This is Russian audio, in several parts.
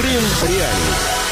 Крым Реалии.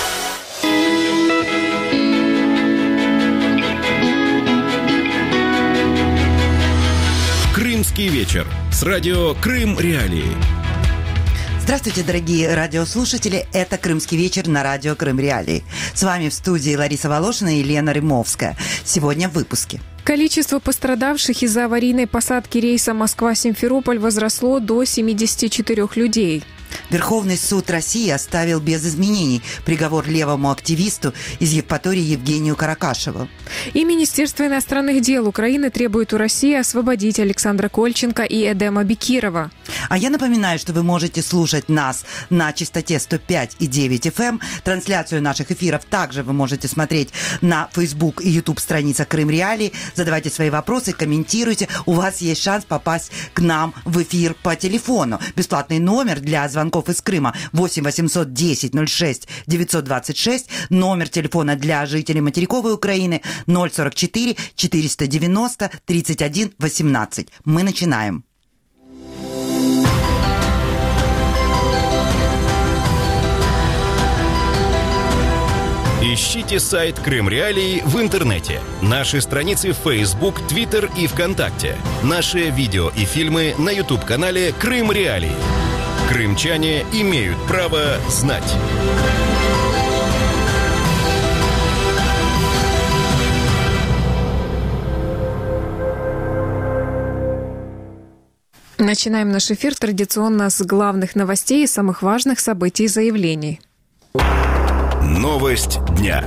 Крымский вечер с радио Крым Реалии. Здравствуйте, дорогие радиослушатели. Это «Крымский вечер» на радио Крым Реалии. С вами в студии Лариса Волошина и Лена Рымовская. Сегодня в выпуске. Количество пострадавших из-за аварийной посадки рейса Москва-Симферополь возросло до 74 людей. Верховный суд России оставил без изменений приговор левому активисту из Евпатории Евгению Каракашеву. И Министерство иностранных дел Украины требует у России освободить Александра Кольченко и Эдема Бекирова. А я напоминаю, что вы можете слушать нас на частоте 105,9 FM. Трансляцию наших эфиров также вы можете смотреть на Facebook и YouTube страницах Крым Реалии. Задавайте свои вопросы, комментируйте. У вас есть шанс попасть к нам в эфир по телефону. Бесплатный номер для звонков из Крыма 8 800 10 06 926. Номер телефона для жителей материковой Украины 044 490 31 18. Мы начинаем. Ищите сайт Крым Реалии в интернете, наши страницы в Facebook, Twitter и ВКонтакте, наши видео и фильмы на YouTube-канале Крым Реалии. Крымчане имеют право знать. Начинаем наш эфир традиционно с главных новостей и самых важных событий и заявлений. Новость дня.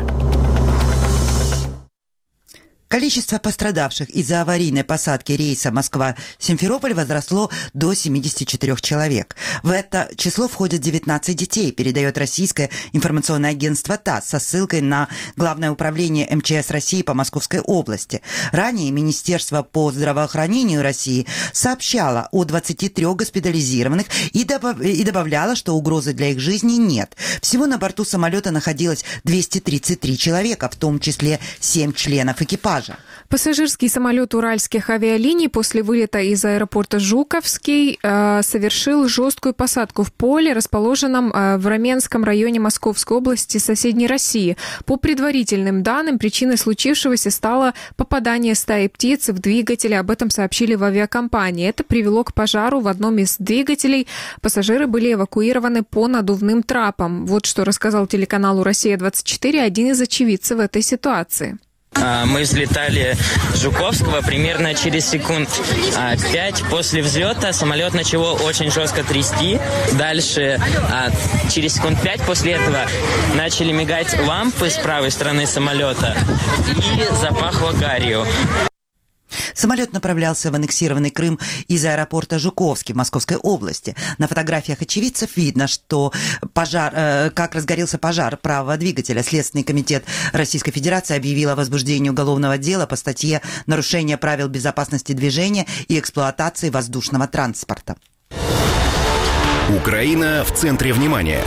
Количество пострадавших из-за аварийной посадки рейса Москва-Симферополь возросло до 74 человек. В это число входят 19 детей, передает российское информационное агентство ТАСС со ссылкой на Главное управление МЧС России по Московской области. Ранее Министерство по здравоохранению России сообщало о 23 госпитализированных и добавляло, что угрозы для их жизни нет. Всего на борту самолета находилось 233 человека, в том числе 7 членов экипажа. Пассажирский самолет уральских авиалиний после вылета из аэропорта Жуковский совершил жесткую посадку в поле, расположенном в Раменском районе Московской области соседней России. По предварительным данным, причиной случившегося стало попадание стаи птиц в двигатель. Об этом сообщили в авиакомпании. Это привело к пожару в одном из двигателей. Пассажиры были эвакуированы по надувным трапам. Вот что рассказал телеканалу «Россия-24» один из очевидцев этой ситуации. Мы взлетали с Жуковского примерно через секунд 5 после взлета. Самолет начало очень жестко трясти. Дальше через секунд 5 после этого начали мигать лампы с правой стороны самолета и запахло гарью. Самолет направлялся в аннексированный Крым из аэропорта Жуковский в Московской области. На фотографиях очевидцев видно, что как разгорелся пожар правого двигателя. Следственный комитет Российской Федерации объявил о возбуждении уголовного дела по статье «Нарушение правил безопасности движения и эксплуатации воздушного транспорта». Украина в центре внимания.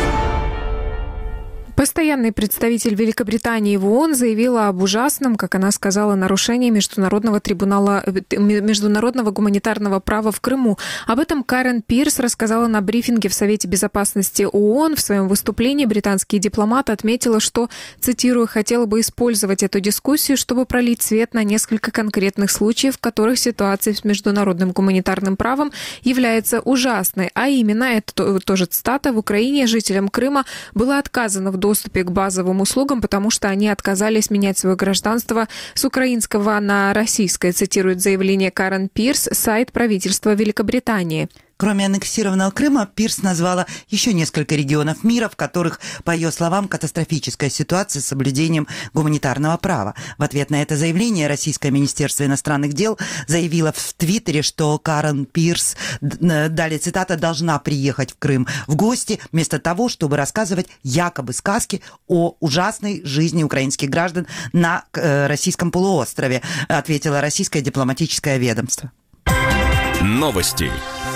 Постоянный представитель Великобритании в ООН заявила об ужасном, как она сказала, нарушении международного гуманитарного права в Крыму. Об этом Карен Пирс рассказала на брифинге в Совете безопасности ООН. В своем выступлении британский дипломат отметила, что, цитирую, хотела бы использовать эту дискуссию, чтобы пролить свет на несколько конкретных случаев, в которых ситуация с международным гуманитарным правом является ужасной. А именно, это тоже цитата, в Украине жителям Крыма было отказано в доступе к базовым услугам, потому что они отказались менять свое гражданство с украинского на российское, цитирует заявление Карен Пирс, сайт правительства Великобритании. Кроме аннексированного Крыма, Пирс назвала еще несколько регионов мира, в которых, по ее словам, катастрофическая ситуация с соблюдением гуманитарного права. В ответ на это заявление Российское Министерство иностранных дел заявило в Твиттере, что Карен Пирс, далее цитата, должна приехать в Крым в гости, вместо того, чтобы рассказывать якобы сказки о ужасной жизни украинских граждан на российском полуострове, ответило российское дипломатическое ведомство. Новости.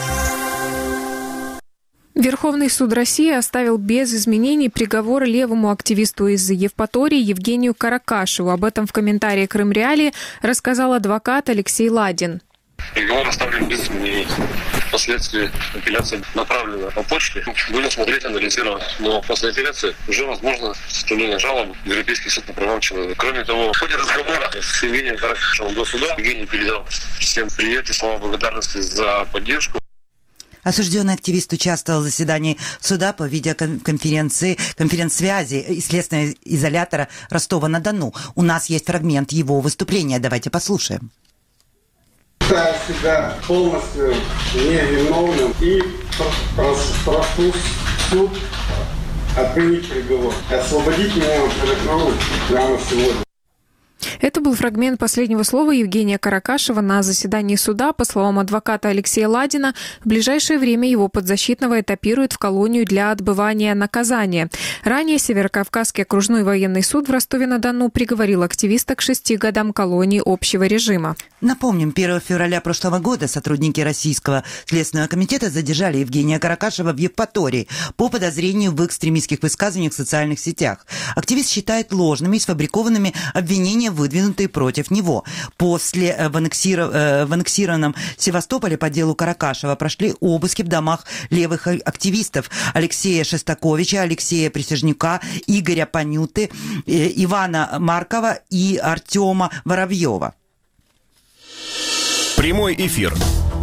Верховный суд России оставил без изменений приговор левому активисту из Евпатории Евгению Каракашеву. Об этом в комментарии Крым Реалии рассказал адвокат Алексей Ладин. Приговор оставлен без изменений. Впоследствии апелляция направлена по почте. Будем смотреть, анализировать. Но после апелляции уже возможно составление жалобы в Европейский суд по правам человека. Кроме того, в ходе разговора с Евгением Каракашевым до суда Евгений передал всем привет и слова благодарности за поддержку. Осужденный активист участвовал в заседании суда по конференц-связи из следственного изолятора Ростова-на-Дону. У нас есть фрагмент его выступления. Давайте послушаем. Считаю себя полностью невиновным и прошу суд отменить приговор. Освободить меня от приговора прямо сегодня. Это был фрагмент последнего слова Евгения Каракашева на заседании суда. По словам адвоката Алексея Ладина, в ближайшее время его подзащитного этапируют в колонию для отбывания наказания. Ранее Северокавказский окружной военный суд в Ростове-на-Дону приговорил активиста к 6 годам колонии общего режима. Напомним, 1 февраля прошлого года сотрудники Российского следственного комитета задержали Евгения Каракашева в Евпатории по подозрению в экстремистских высказываниях в социальных сетях. Активист считает ложными и сфабрикованными обвинения, выдвинутые против него. После в аннексированном Севастополе по делу Каракашева прошли обыски в домах левых активистов Алексея Шестаковича, Алексея Присяжнюка, Игоря Панюты, Ивана Маркова и Артема Воробьева. Прямой эфир.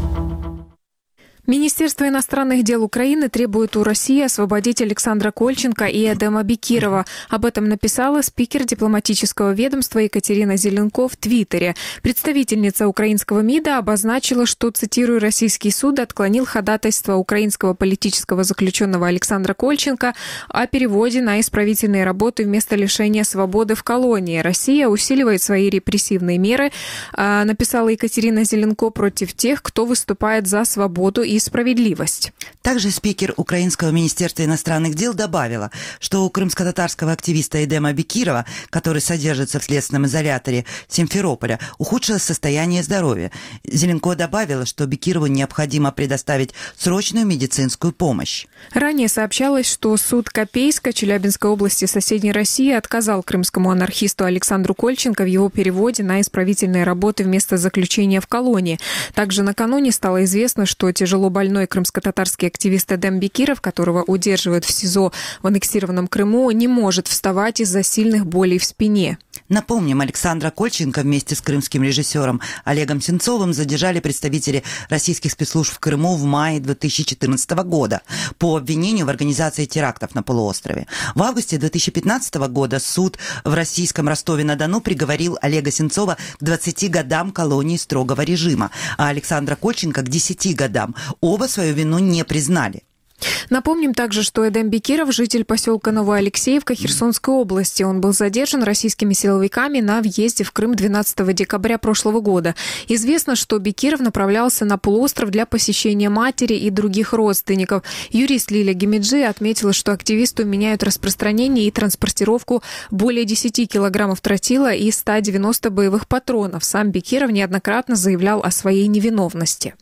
Министерство иностранных дел Украины требует у России освободить Александра Кольченко и Эдема Бекирова. Об этом написала спикер дипломатического ведомства Екатерина Зеленко в Твиттере. Представительница украинского МИДа обозначила, что, цитирую, российский суд отклонил ходатайство украинского политического заключенного Александра Кольченко о переводе на исправительные работы вместо лишения свободы в колонии. Россия усиливает свои репрессивные меры, написала Екатерина Зеленко, против тех, кто выступает за свободу и справедливость. Также спикер Украинского министерства иностранных дел добавила, что у крымско-татарского активиста Эдема Бекирова, который содержится в следственном изоляторе Симферополя, ухудшилось состояние здоровья. Зеленко добавила, что Бекирову необходимо предоставить срочную медицинскую помощь. Ранее сообщалось, что суд Копейска Челябинской области соседней России отказал крымскому анархисту Александру Кольченко в его переводе на исправительные работы вместо заключения в колонии. Также накануне стало известно, что тяжело больной крымско-татарский активист Эдем Бекиров, которого удерживают в СИЗО в аннексированном Крыму, не может вставать из-за сильных болей в спине. Напомним, Александра Кольченко вместе с крымским режиссером Олегом Сенцовым задержали представители российских спецслужб в Крыму в мае 2014 года по обвинению в организации терактов на полуострове. В августе 2015 года суд в российском Ростове-на-Дону приговорил Олега Сенцова к 20 годам колонии строгого режима, а Александра Кольченко к 10 годам. Оба свою вину не признали. Напомним также, что Эдем Бекиров – житель поселка Новоалексеевка Херсонской области. Он был задержан российскими силовиками на въезде в Крым 12 декабря прошлого года. Известно, что Бекиров направлялся на полуостров для посещения матери и других родственников. Юрист Лиля Гемиджи отметила, что активисту меняют распространение и транспортировку более 10 килограммов тротила и 190 боевых патронов. Сам Бекиров неоднократно заявлял о своей невиновности.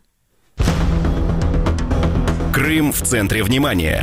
Крым в центре внимания.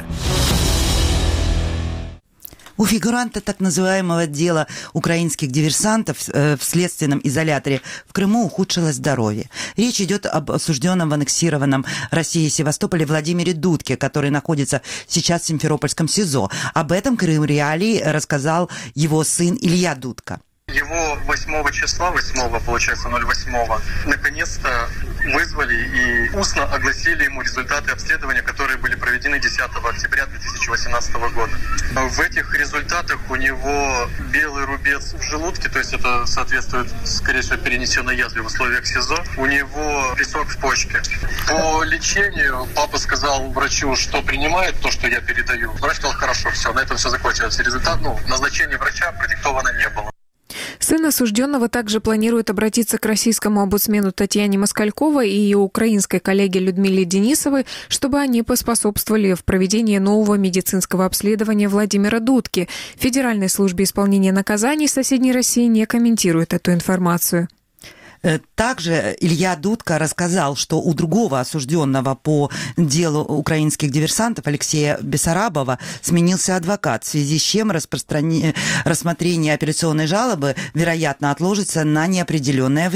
У фигуранта так называемого дела украинских диверсантов в следственном изоляторе в Крыму ухудшилось здоровье. Речь идет об осужденном в аннексированном России Севастополе Владимире Дудке, который находится сейчас в Симферопольском СИЗО. Об этом Крым Реалии рассказал его сын Илья Дудка. Его 8 числа, 08-го, наконец-то вызвали и устно огласили ему результаты обследования, которые были проведены 10 октября 2018 года. В этих результатах у него белый рубец в желудке, то есть это соответствует, скорее всего, перенесенной язве в условиях СИЗО. У него песок в почке. По лечению папа сказал врачу, что принимает то, что я передаю. Врач сказал, хорошо, все, на этом все закончилось. Результат, назначения врача продиктовано не было. Сын осужденного также планирует обратиться к российскому омбудсмену Татьяне Москальковой и ее украинской коллеге Людмиле Денисовой, чтобы они поспособствовали в проведении нового медицинского обследования Владимира Дудки. В Федеральной службе исполнения наказаний соседней России не комментирует эту информацию. Также Илья Дудка рассказал, что у другого осужденного по делу украинских диверсантов Алексея Бессарабова сменился адвокат, в связи с чем рассмотрение апелляционной жалобы, вероятно, отложится на неопределенное время.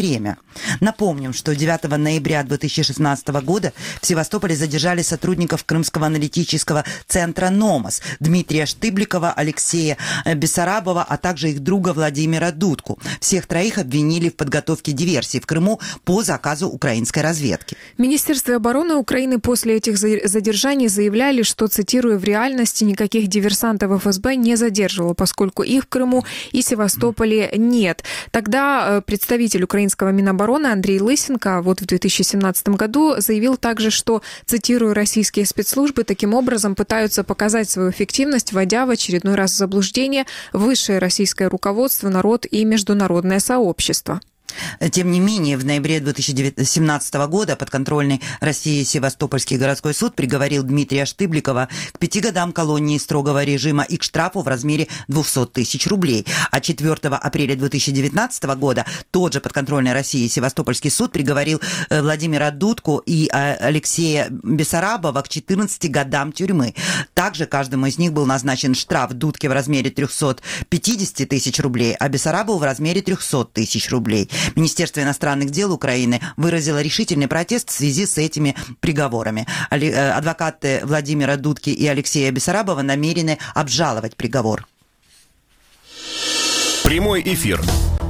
Напомним, что 9 ноября 2016 года в Севастополе задержали сотрудников Крымского аналитического центра «Номос» Дмитрия Штыбликова, Алексея Бессарабова, а также их друга Владимира Дудку. Всех троих обвинили в подготовке диверсии в Крыму по заказу украинской разведки. Министерство обороны Украины после этих задержаний заявляли, что, цитирую, в реальности никаких диверсантов ФСБ не задерживало, поскольку их в Крыму и Севастополе нет. Тогда представитель украинского Минобороны Андрей Лысенко в 2017 году заявил также, что, цитирую, российские спецслужбы таким образом пытаются показать свою эффективность, вводя в очередной раз в заблуждение высшее российское руководство, народ и международное сообщество. Тем не менее, в ноябре 2017 года подконтрольный России Севастопольский городской суд приговорил Дмитрия Штыбликова к 5 годам колонии строгого режима и к штрафу в размере 200 тысяч рублей. А 4 апреля 2019 года тот же подконтрольный России Севастопольский суд приговорил Владимира Дудку и Алексея Бессарабова к 14 годам тюрьмы. Также каждому из них был назначен штраф: Дудке в размере 350 тысяч рублей, а Бессарабову в размере 300 тысяч рублей. Министерство иностранных дел Украины выразило решительный протест в связи с этими приговорами. Адвокаты Владимира Дудки и Алексея Бессарабова намерены обжаловать приговор. Прямой эфир.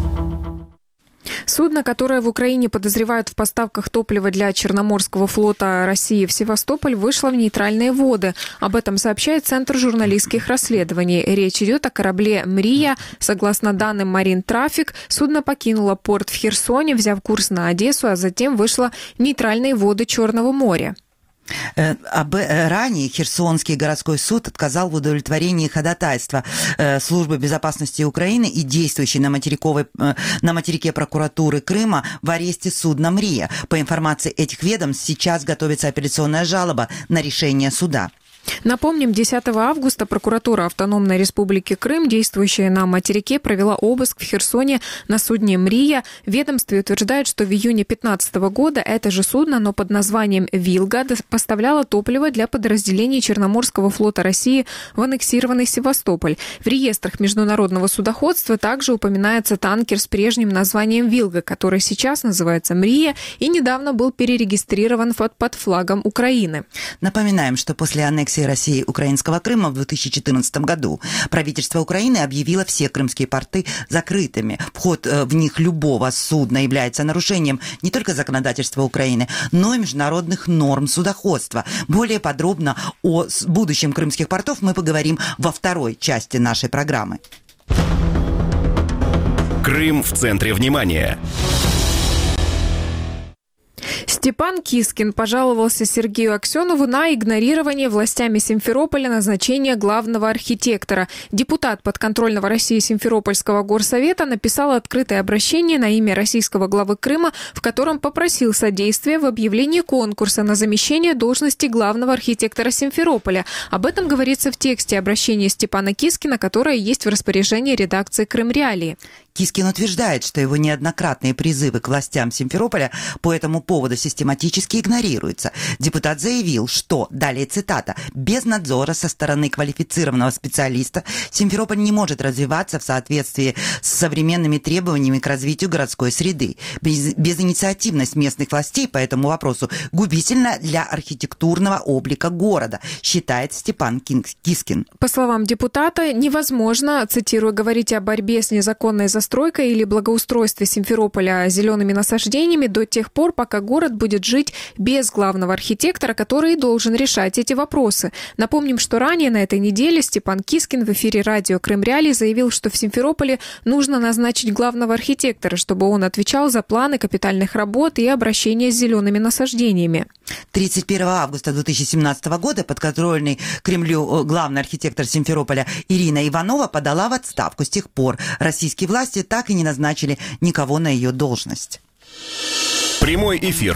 Судно, которое в Украине подозревают в поставках топлива для Черноморского флота России в Севастополь, вышло в нейтральные воды. Об этом сообщает Центр журналистских расследований. Речь идет о корабле «Мрия». Согласно данным Marine Traffic, судно покинуло порт в Херсоне, взяв курс на Одессу, а затем вышло в нейтральные воды Черного моря. Ранее Херсонский городской суд отказал в удовлетворении ходатайства Службы безопасности Украины и действующей на материке прокуратуры Крыма в аресте судна «Мрия». По информации этих ведомств, сейчас готовится апелляционная жалоба на решение суда. Напомним, 10 августа прокуратура Автономной Республики Крым, действующая на материке, провела обыск в Херсоне на судне «Мрия». В ведомстве утверждают, что в июне 2015 года это же судно, но под названием «Вилга», поставляло топливо для подразделений Черноморского флота России в аннексированный Севастополь. В реестрах международного судоходства также упоминается танкер с прежним названием «Вилга», который сейчас называется «Мрия» и недавно был перерегистрирован под флагом Украины. Напоминаем, что после аннексии России украинского Крыма в 2014 году правительство Украины объявило все крымские порты закрытыми. Вход в них любого судна является нарушением не только законодательства Украины, но и международных норм судоходства. Более подробно о будущем крымских портов мы поговорим во второй части нашей программы. Крым в центре внимания. Степан Кискин пожаловался Сергею Аксенову на игнорирование властями Симферополя назначения главного архитектора. Депутат подконтрольного России Симферопольского горсовета написал открытое обращение на имя российского главы Крыма, в котором попросил содействия в объявлении конкурса на замещение должности главного архитектора Симферополя. Об этом говорится в тексте обращения Степана Кискина, которое есть в распоряжении редакции «Крым Реалии». Кискин утверждает, что его неоднократные призывы к властям Симферополя по этому поводу систематически игнорируются. Депутат заявил, что, далее цитата, «без надзора со стороны квалифицированного специалиста Симферополь не может развиваться в соответствии с современными требованиями к развитию городской среды. Безинициативность местных властей по этому вопросу губительна для архитектурного облика города», считает Степан Кискин. По словам депутата, невозможно, цитирую, говорить о борьбе с незаконной застройкой или благоустройстве Симферополя зелеными насаждениями до тех пор, пока город будет жить без главного архитектора, который должен решать эти вопросы. Напомним, что ранее на этой неделе Степан Кискин в эфире радио «Крым Реалии» заявил, что в Симферополе нужно назначить главного архитектора, чтобы он отвечал за планы капитальных работ и обращение с зелеными насаждениями. 31 августа 2017 года подконтрольный Кремлю главный архитектор Симферополя Ирина Иванова подала в отставку. С тех пор российские власти так и не назначили никого на ее должность. Прямой эфир.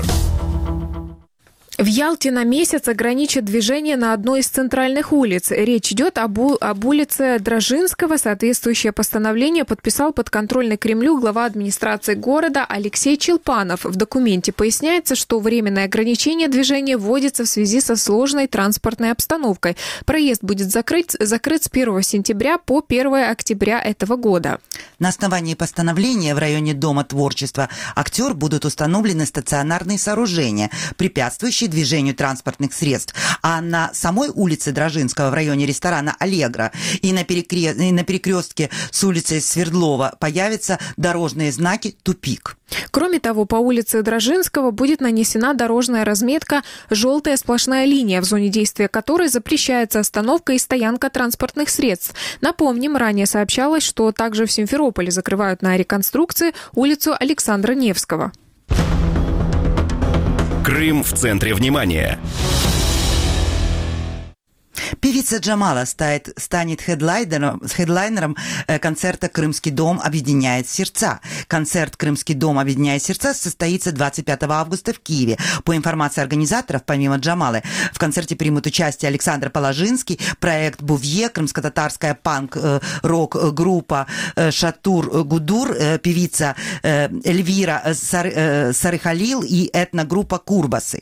В Ялте на месяц ограничат движение на одной из центральных улиц. Речь идет об улице Дрожинского. Соответствующее постановление подписал подконтрольный Кремлю глава администрации города Алексей Челпанов. В документе поясняется, что временное ограничение движения вводится в связи со сложной транспортной обстановкой. Проезд будет закрыт с 1 сентября по 1 октября этого года. На основании постановления в районе Дома творчества «Актер» будут установлены стационарные сооружения, препятствующие движению транспортных средств. А на самой улице Дрожинского в районе ресторана «Аллегро» и на перекрестке с улицей Свердлова появятся дорожные знаки «Тупик». Кроме того, по улице Дрожинского будет нанесена дорожная разметка «Желтая сплошная линия», в зоне действия которой запрещается остановка и стоянка транспортных средств. Напомним, ранее сообщалось, что также в Симферополе закрывают на реконструкции улицу Александра Невского. Крым в центре внимания. Певица Джамала станет хедлайнером концерта «Крымский дом объединяет сердца». Концерт «Крымский дом объединяет сердца» состоится 25 августа в Киеве. По информации организаторов, помимо Джамалы, в концерте примут участие Александр Положинский, проект «Бувье», крымско-татарская панк-рок-группа «Шатур Гудур», певица Эльвира Сарыхалил и этногруппа «Курбасы».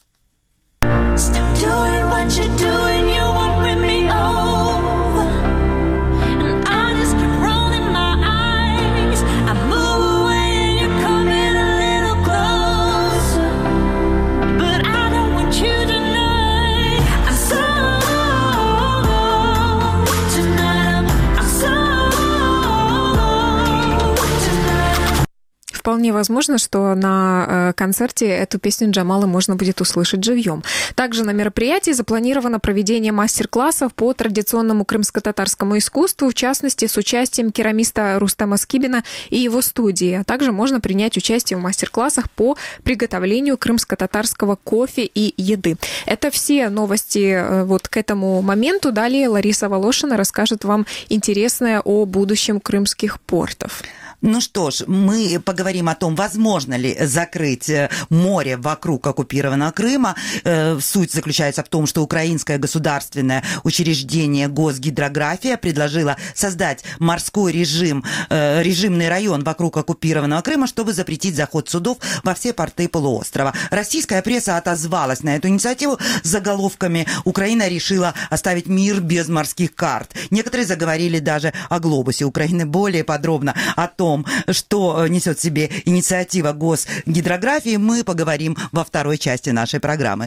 Вполне возможно, что на концерте эту песню Джамалы можно будет услышать живьем. Также на мероприятии запланировано проведение мастер-классов по традиционному крымско-татарскому искусству, в частности, с участием керамиста Рустама Скибина и его студии. А также можно принять участие в мастер-классах по приготовлению крымско-татарского кофе и еды. Это все новости вот к этому моменту. Далее Лариса Волошина расскажет вам интересное о будущем крымских портов. Ну что ж, мы поговорим о том, возможно ли закрыть море вокруг оккупированного Крыма. Суть заключается в том, что украинское государственное учреждение Госгидрография предложило создать морской режим, режимный район вокруг оккупированного Крыма, чтобы запретить заход судов во все порты полуострова. Российская пресса отозвалась на эту инициативу с заголовками «Украина решила оставить мир без морских карт». Некоторые заговорили даже о глобусе Украины. Более подробно о том, что несет в себе инициатива Госгидрографии, мы поговорим во второй части нашей программы.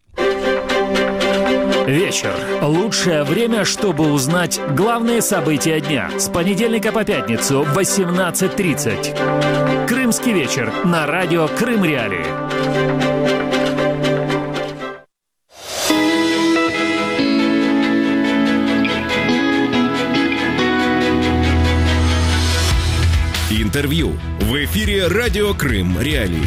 Вечер. Лучшее время, чтобы узнать главные события дня. С понедельника по пятницу в 18:30. Крымский вечер на радио Крым Реалии. Интервью. В эфире радио Крым Реалии.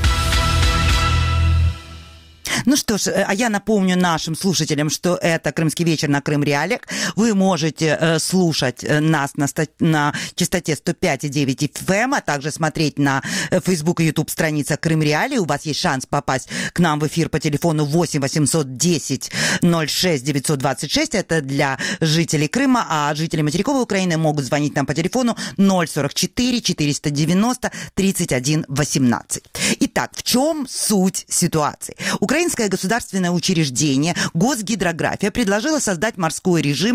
Ну что ж, а я напомню нашим слушателям, что это «Крымский вечер» на Крым Реалиях. Вы можете слушать нас на частоте 105,9 FM, а также смотреть на Facebook и YouTube страницах Крым Реалии. У вас есть шанс попасть к нам в эфир по телефону 8 810 06 926. Это для жителей Крыма, а жители материковой Украины могут звонить нам по телефону 044 490 31 18. Итак, в чем суть ситуации? Украинское государственное учреждение Госгидрография предложило создать морской режим,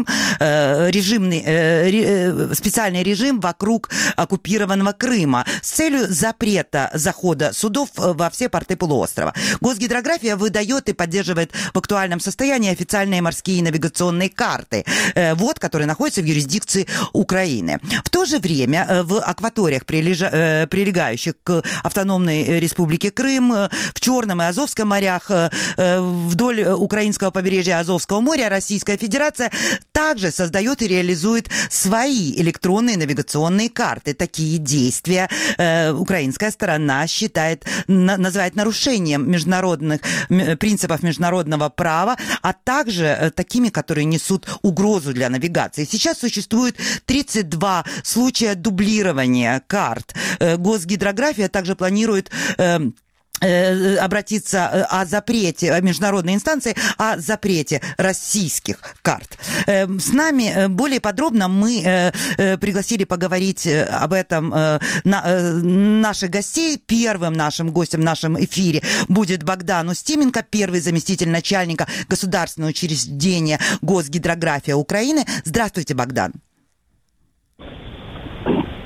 специальный режим вокруг оккупированного Крыма с целью запрета захода судов во все порты полуострова. Госгидрография выдает и поддерживает в актуальном состоянии официальные морские навигационные карты, которые находятся в юрисдикции Украины. В то же время в акваториях, прилегающих к автономной республике Крым, в Черном и Азовском морях, вдоль украинского побережья Азовского моря, Российская Федерация также создает и реализует свои электронные навигационные карты. Такие действия украинская сторона называет нарушением принципов международного права, а также такими, которые несут угрозу для навигации. Сейчас существует 32 случая дублирования карт. Госгидрография также планирует обратиться о запрете международной инстанции, о запрете российских карт. С нами более подробно мы пригласили поговорить об этом наших гостей. Первым нашим гостем в нашем эфире будет Богдан Устименко, первый заместитель начальника государственного учреждения Госгидрография Украины. Здравствуйте, Богдан.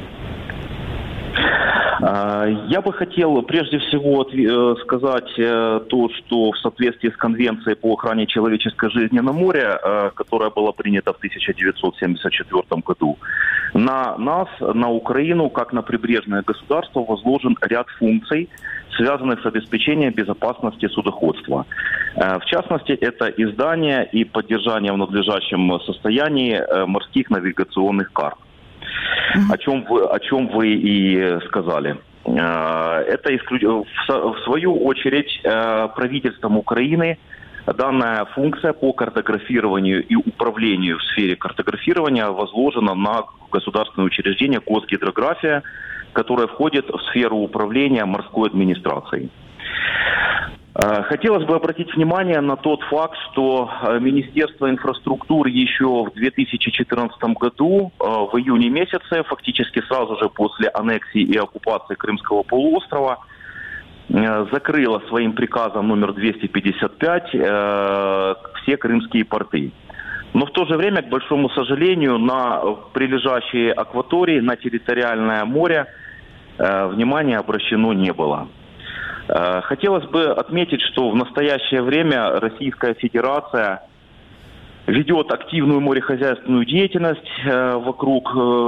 Я бы хотел прежде всего сказать то, что в соответствии с Конвенцией по охране человеческой жизни на море, которая была принята в 1974 году, на нас, на Украину, как на прибрежное государство, возложен ряд функций, связанных с обеспечением безопасности судоходства. В частности, это издание и поддержание в надлежащем состоянии морских навигационных карт. О чем вы и сказали. Это в свою очередь правительством Украины данная функция по картографированию и управлению в сфере картографирования возложена на государственное учреждение Госгидрография, которое входит в сферу управления морской администрацией. Хотелось бы обратить внимание на тот факт, что Министерство инфраструктуры еще в 2014 году, в июне месяце, фактически сразу же после аннексии и оккупации Крымского полуострова, закрыло своим приказом номер 255 все крымские порты. Но в то же время, к большому сожалению, на прилежащие акватории, на территориальное море внимания обращено не было. Хотелось бы отметить, что в настоящее время Российская Федерация ведет активную морехозяйственную деятельность вокруг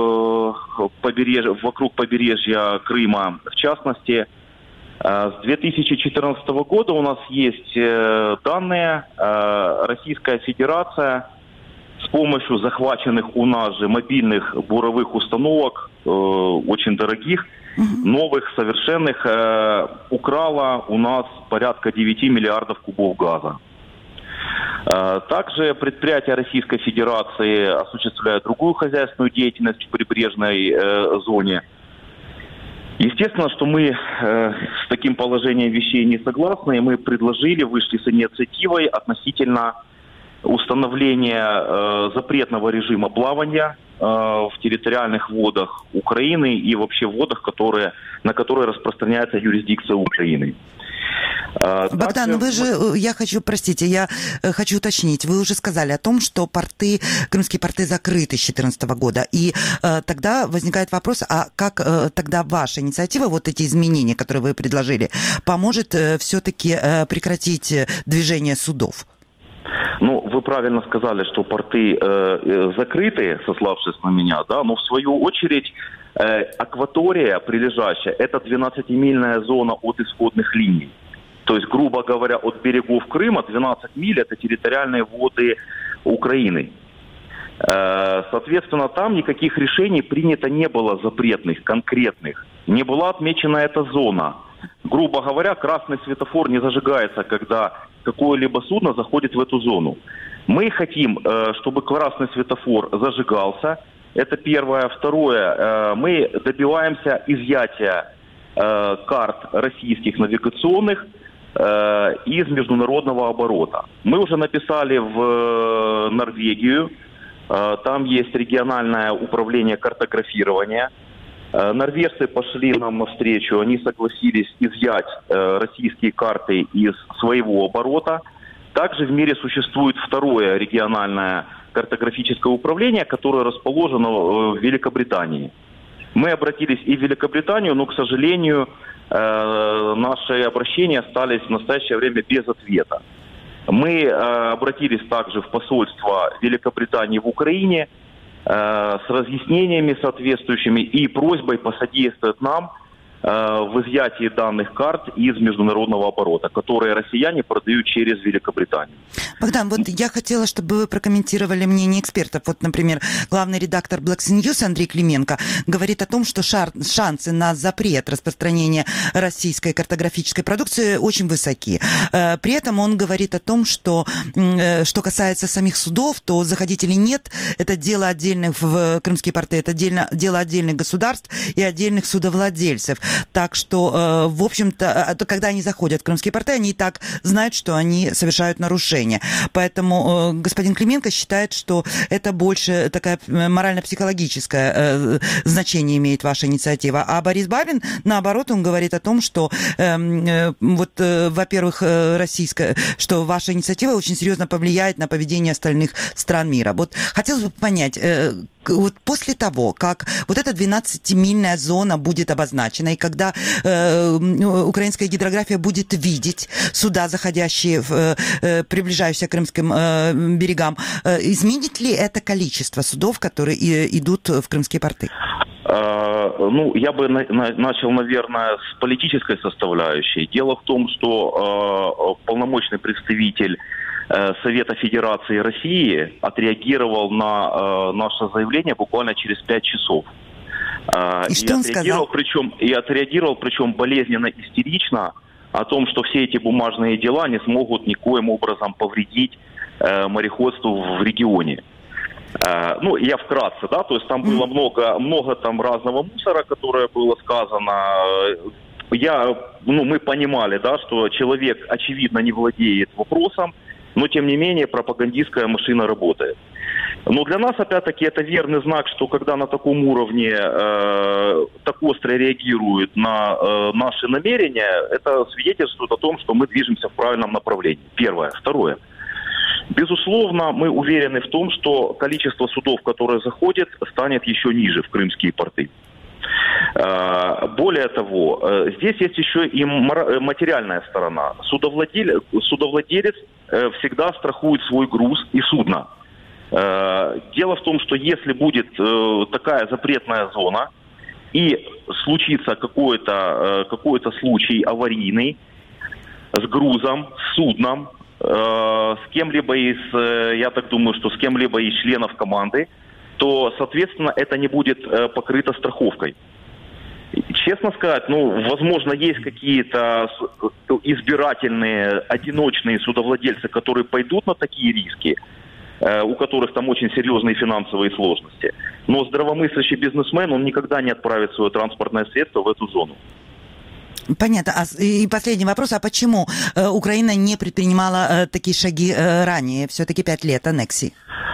побережья Крыма. В частности, с 2014 года у нас есть данные. Российская Федерация с помощью захваченных у нас же мобильных буровых установок, очень дорогих, новых, совершенных, украла у нас порядка 9 миллиардов кубов газа. Также предприятия Российской Федерации осуществляют другую хозяйственную деятельность в прибрежной зоне. Естественно, что мы с таким положением вещей не согласны, и мы предложили, вышли с инициативой относительно установления запретного режима плавания в территориальных водах Украины и вообще в водах, на которые распространяется юрисдикция Украины. Богдан, я хочу уточнить, вы уже сказали о том, что крымские порты закрыты с 2014 года, и тогда возникает вопрос, а как тогда ваша инициатива, вот эти изменения, которые вы предложили, поможет все-таки прекратить движение судов? Ну, вы правильно сказали, что порты закрыты, сославшись на меня, да, но в свою очередь акватория прилежащая, это 12-мильная зона от исходных линий. То есть, грубо говоря, от берегов Крыма 12 миль – это территориальные воды Украины. Соответственно, там никаких решений принято не было запретных, конкретных. Не была отмечена эта зона. Грубо говоря, красный светофор не зажигается, когда какое-либо судно заходит в эту зону. Мы хотим, чтобы красный светофор зажигался. Это первое. Второе, мы добиваемся изъятия карт российских навигационных из международного оборота. Мы уже написали в Норвегию, там есть региональное управление картографирования. Норвежцы пошли нам навстречу, они согласились изъять российские карты из своего оборота. Также в мире существует второе региональное картографическое управление, которое расположено в Великобритании. Мы обратились и в Великобританию, но, к сожалению, наши обращения остались в настоящее время без ответа. Мы обратились также в посольство Великобритании в Украине с разъяснениями соответствующими и просьбой посодействовать нам в изъятии данных карт из международного оборота, которые россияне продают через Великобританию. Богдан, вот я хотела, чтобы вы прокомментировали мнение экспертов. Вот, например, главный редактор Black Sea News Андрей Клименко говорит о том, что шансы на запрет распространения российской картографической продукции очень высоки. При этом он говорит о том, что касается самих судов, то заходить или нет, это дело отдельных в крымские порты, это дело отдельных государств и отдельных судовладельцев. Так что, в общем-то, когда они заходят в крымские порты, они и так знают, что они совершают нарушения. Поэтому господин Клименко считает, что это больше такая морально-психологическое значение имеет ваша инициатива. А Борис Бабин, наоборот, он говорит о том, что, во-первых, что ваша инициатива очень серьезно повлияет на поведение остальных стран мира. Вот хотелось бы понять, вот после того, как вот эта 12-мильная зона будет обозначена, и когда украинская гидрография будет видеть суда, заходящие, приближающиеся к крымским берегам, изменит ли это количество судов, которые идут в крымские порты? Я бы начал, наверное, с политической составляющей. Дело в том, что полномочный представитель Совета Федерации России отреагировал на наше заявление буквально через 5 часов. И что он сказал? Отреагировал, причем болезненно, истерично, о том, что все эти бумажные дела не смогут никоим образом повредить мореходству в регионе. Я вкратце, да, то есть там было много там разного мусора, которое было сказано. Мы понимали, да, что человек, очевидно, не владеет вопросом, но, тем не менее, пропагандистская машина работает. Но для нас, опять-таки, это верный знак, что когда на таком уровне так остро реагируют на наши намерения, это свидетельствует о том, что мы движемся в правильном направлении. Первое. Второе. Безусловно, мы уверены в том, что количество судов, которые заходят, станет еще ниже в крымские порты. Более того, здесь есть еще и материальная сторона. Судовладелец всегда страхует свой груз и судно. Дело в том, что если будет такая запретная зона и случится какой-то случай аварийный с грузом, с судном, с кем-либо я так думаю, что с кем-либо из членов команды, то, соответственно, это не будет покрыто страховкой. Честно сказать, возможно, есть какие-то избирательные, одиночные судовладельцы, которые пойдут на такие риски, у которых там очень серьезные финансовые сложности. Но здравомыслящий бизнесмен, он никогда не отправит свое транспортное средство в эту зону. Понятно. И последний вопрос. А почему Украина не предпринимала такие шаги ранее? Все-таки 5 лет аннексии.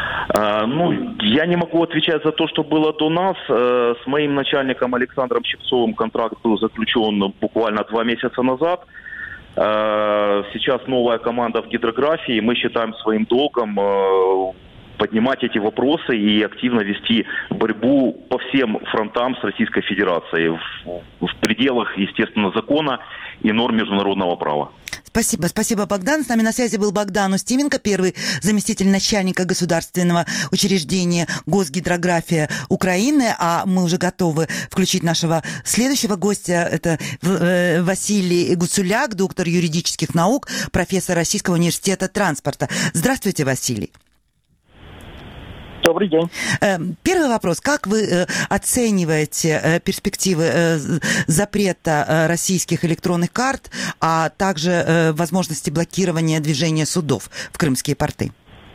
Я не могу отвечать за то, что было до нас. С моим начальником Александром Щипцовым контракт был заключен буквально 2 месяца назад. Сейчас новая команда в гидрографии. Мы считаем своим долгом поднимать эти вопросы и активно вести борьбу по всем фронтам с Российской Федерацией в пределах, естественно, закона и норм международного права. Спасибо, Богдан. С нами на связи был Богдан Устименко, первый заместитель начальника государственного учреждения Госгидрография Украины. А мы уже готовы включить нашего следующего гостя. Это Василий Гуцуляк, доктор юридических наук, профессор Российского университета транспорта. Здравствуйте, Василий. Добрый день. Первый вопрос. Как вы оцениваете перспективы запрета российских электронных карт, а также возможности блокирования движения судов в крымские порты?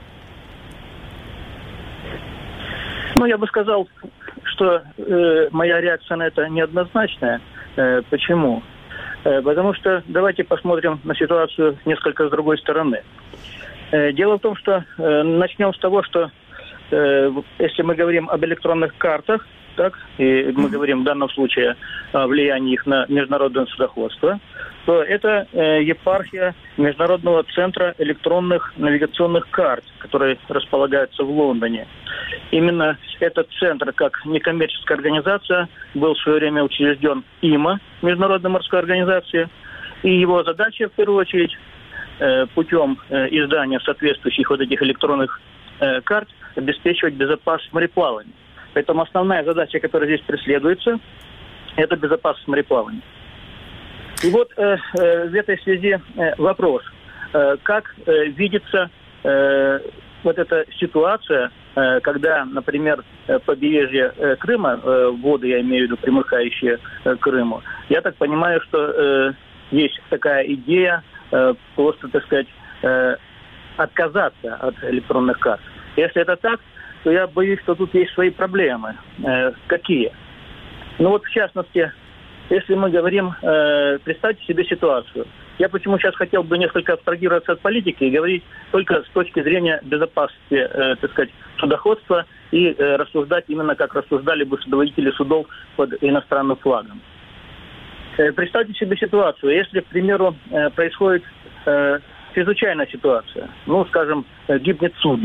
Я бы сказал, что моя реакция на это неоднозначная. Почему? Потому что давайте посмотрим на ситуацию несколько с другой стороны. Дело в том, что начнем с того, что если мы говорим об электронных картах, так, и мы говорим в данном случае о влиянии их на международное судоходство, то это епархия Международного центра электронных навигационных карт, который располагается в Лондоне. Именно этот центр, как некоммерческая организация, был в свое время учрежден ИМО, Международной морской организации, и его задача, в первую очередь, путем издания соответствующих вот этих электронных карт, обеспечивать безопасность мореплавания. Поэтому основная задача, которая здесь преследуется, это безопасность мореплавания. И вот в этой связи вопрос. Как видится вот эта ситуация, когда, например, побережье Крыма, воды, я имею в виду примыкающие к Крыму, я так понимаю, что есть такая идея просто, так сказать, отказаться от электронных карт. Если это так, то я боюсь, что тут есть свои проблемы. Какие? В частности, если мы говорим, представьте себе ситуацию. Я почему сейчас хотел бы несколько абстрагироваться от политики и говорить только с точки зрения безопасности, так сказать, судоходства и рассуждать именно как рассуждали бы судоводители судов под иностранным флагом. Представьте себе ситуацию. Если, к примеру, происходит чрезвычайная ситуация, скажем, гибнет судно,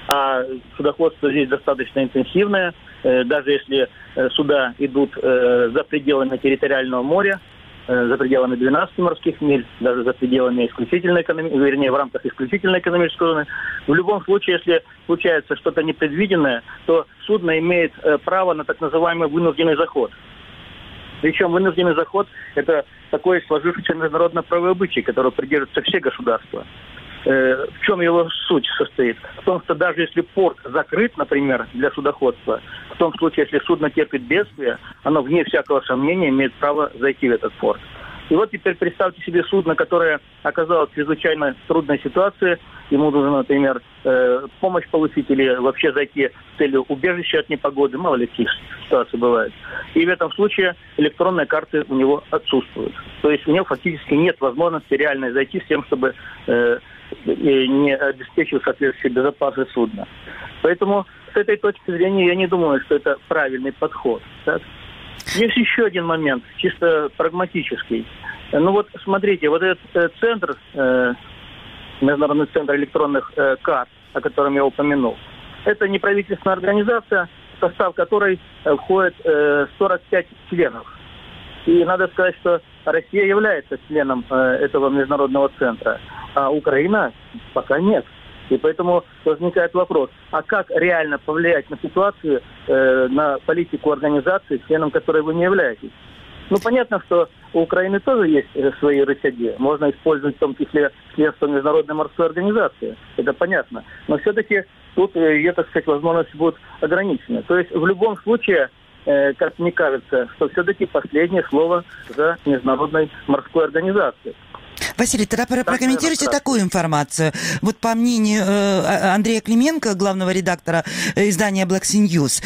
А судоходство здесь достаточно интенсивное. Даже если суда идут за пределами территориального моря, за пределами 12 морских миль, даже за пределами в рамках исключительной экономической зоны. В любом случае, если случается что-то непредвиденное, то судно имеет право на так называемый вынужденный заход. Причем вынужденный заход – это такой сложившийся международно-правовой обычай, которого придерживаются все государства. В чем его суть состоит? В том, что даже если порт закрыт, например, для судоходства, в том случае, если судно терпит бедствие, оно, вне всякого сомнения, имеет право зайти в этот порт. И вот теперь представьте себе судно, которое оказалось в чрезвычайно трудной ситуации. Ему нужно, например, помощь получить или вообще зайти с целью убежища от непогоды. Мало ли каких ситуаций бывает. И в этом случае электронные карты у него отсутствуют. То есть у него фактически нет возможности реально зайти с тем, чтобы не обеспечил соответствующую безопасность судна. Поэтому с этой точки зрения я не думаю, что это правильный подход. Так? Есть еще один момент, чисто прагматический. Ну вот смотрите, вот этот центр, Международный центр электронных карт, о котором я упомянул, это неправительственная организация, в состав которой входит 45 членов. И надо сказать, что Россия является членом этого международного центра, а Украина пока нет. И поэтому возникает вопрос, а как реально повлиять на ситуацию, на политику организации, членом которой вы не являетесь? Ну, понятно, что у Украины тоже есть свои рычаги. Можно использовать в том числе членство Международной морской организации. Это понятно. Но все-таки тут ее, так сказать, возможности будут ограничены. То есть в любом случае, как мне кажется, что все-таки последнее слово за Международной морской организацией. Василий, тогда прокомментируйте такую информацию. Вот по мнению Андрея Клименко, главного редактора издания Black Sea News,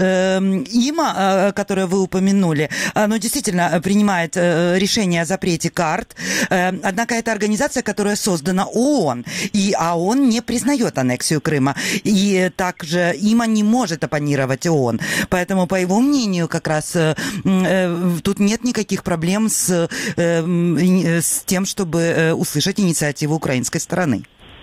ИМА, которое вы упомянули, оно действительно принимает решение о запрете карт. Однако это организация, которая создана ООН, и ООН не признает аннексию Крыма. И также ИМА не может оппонировать ООН. Поэтому, по его мнению, как раз тут нет никаких проблем с тем, чтобы услышать инициативу украинской стороны.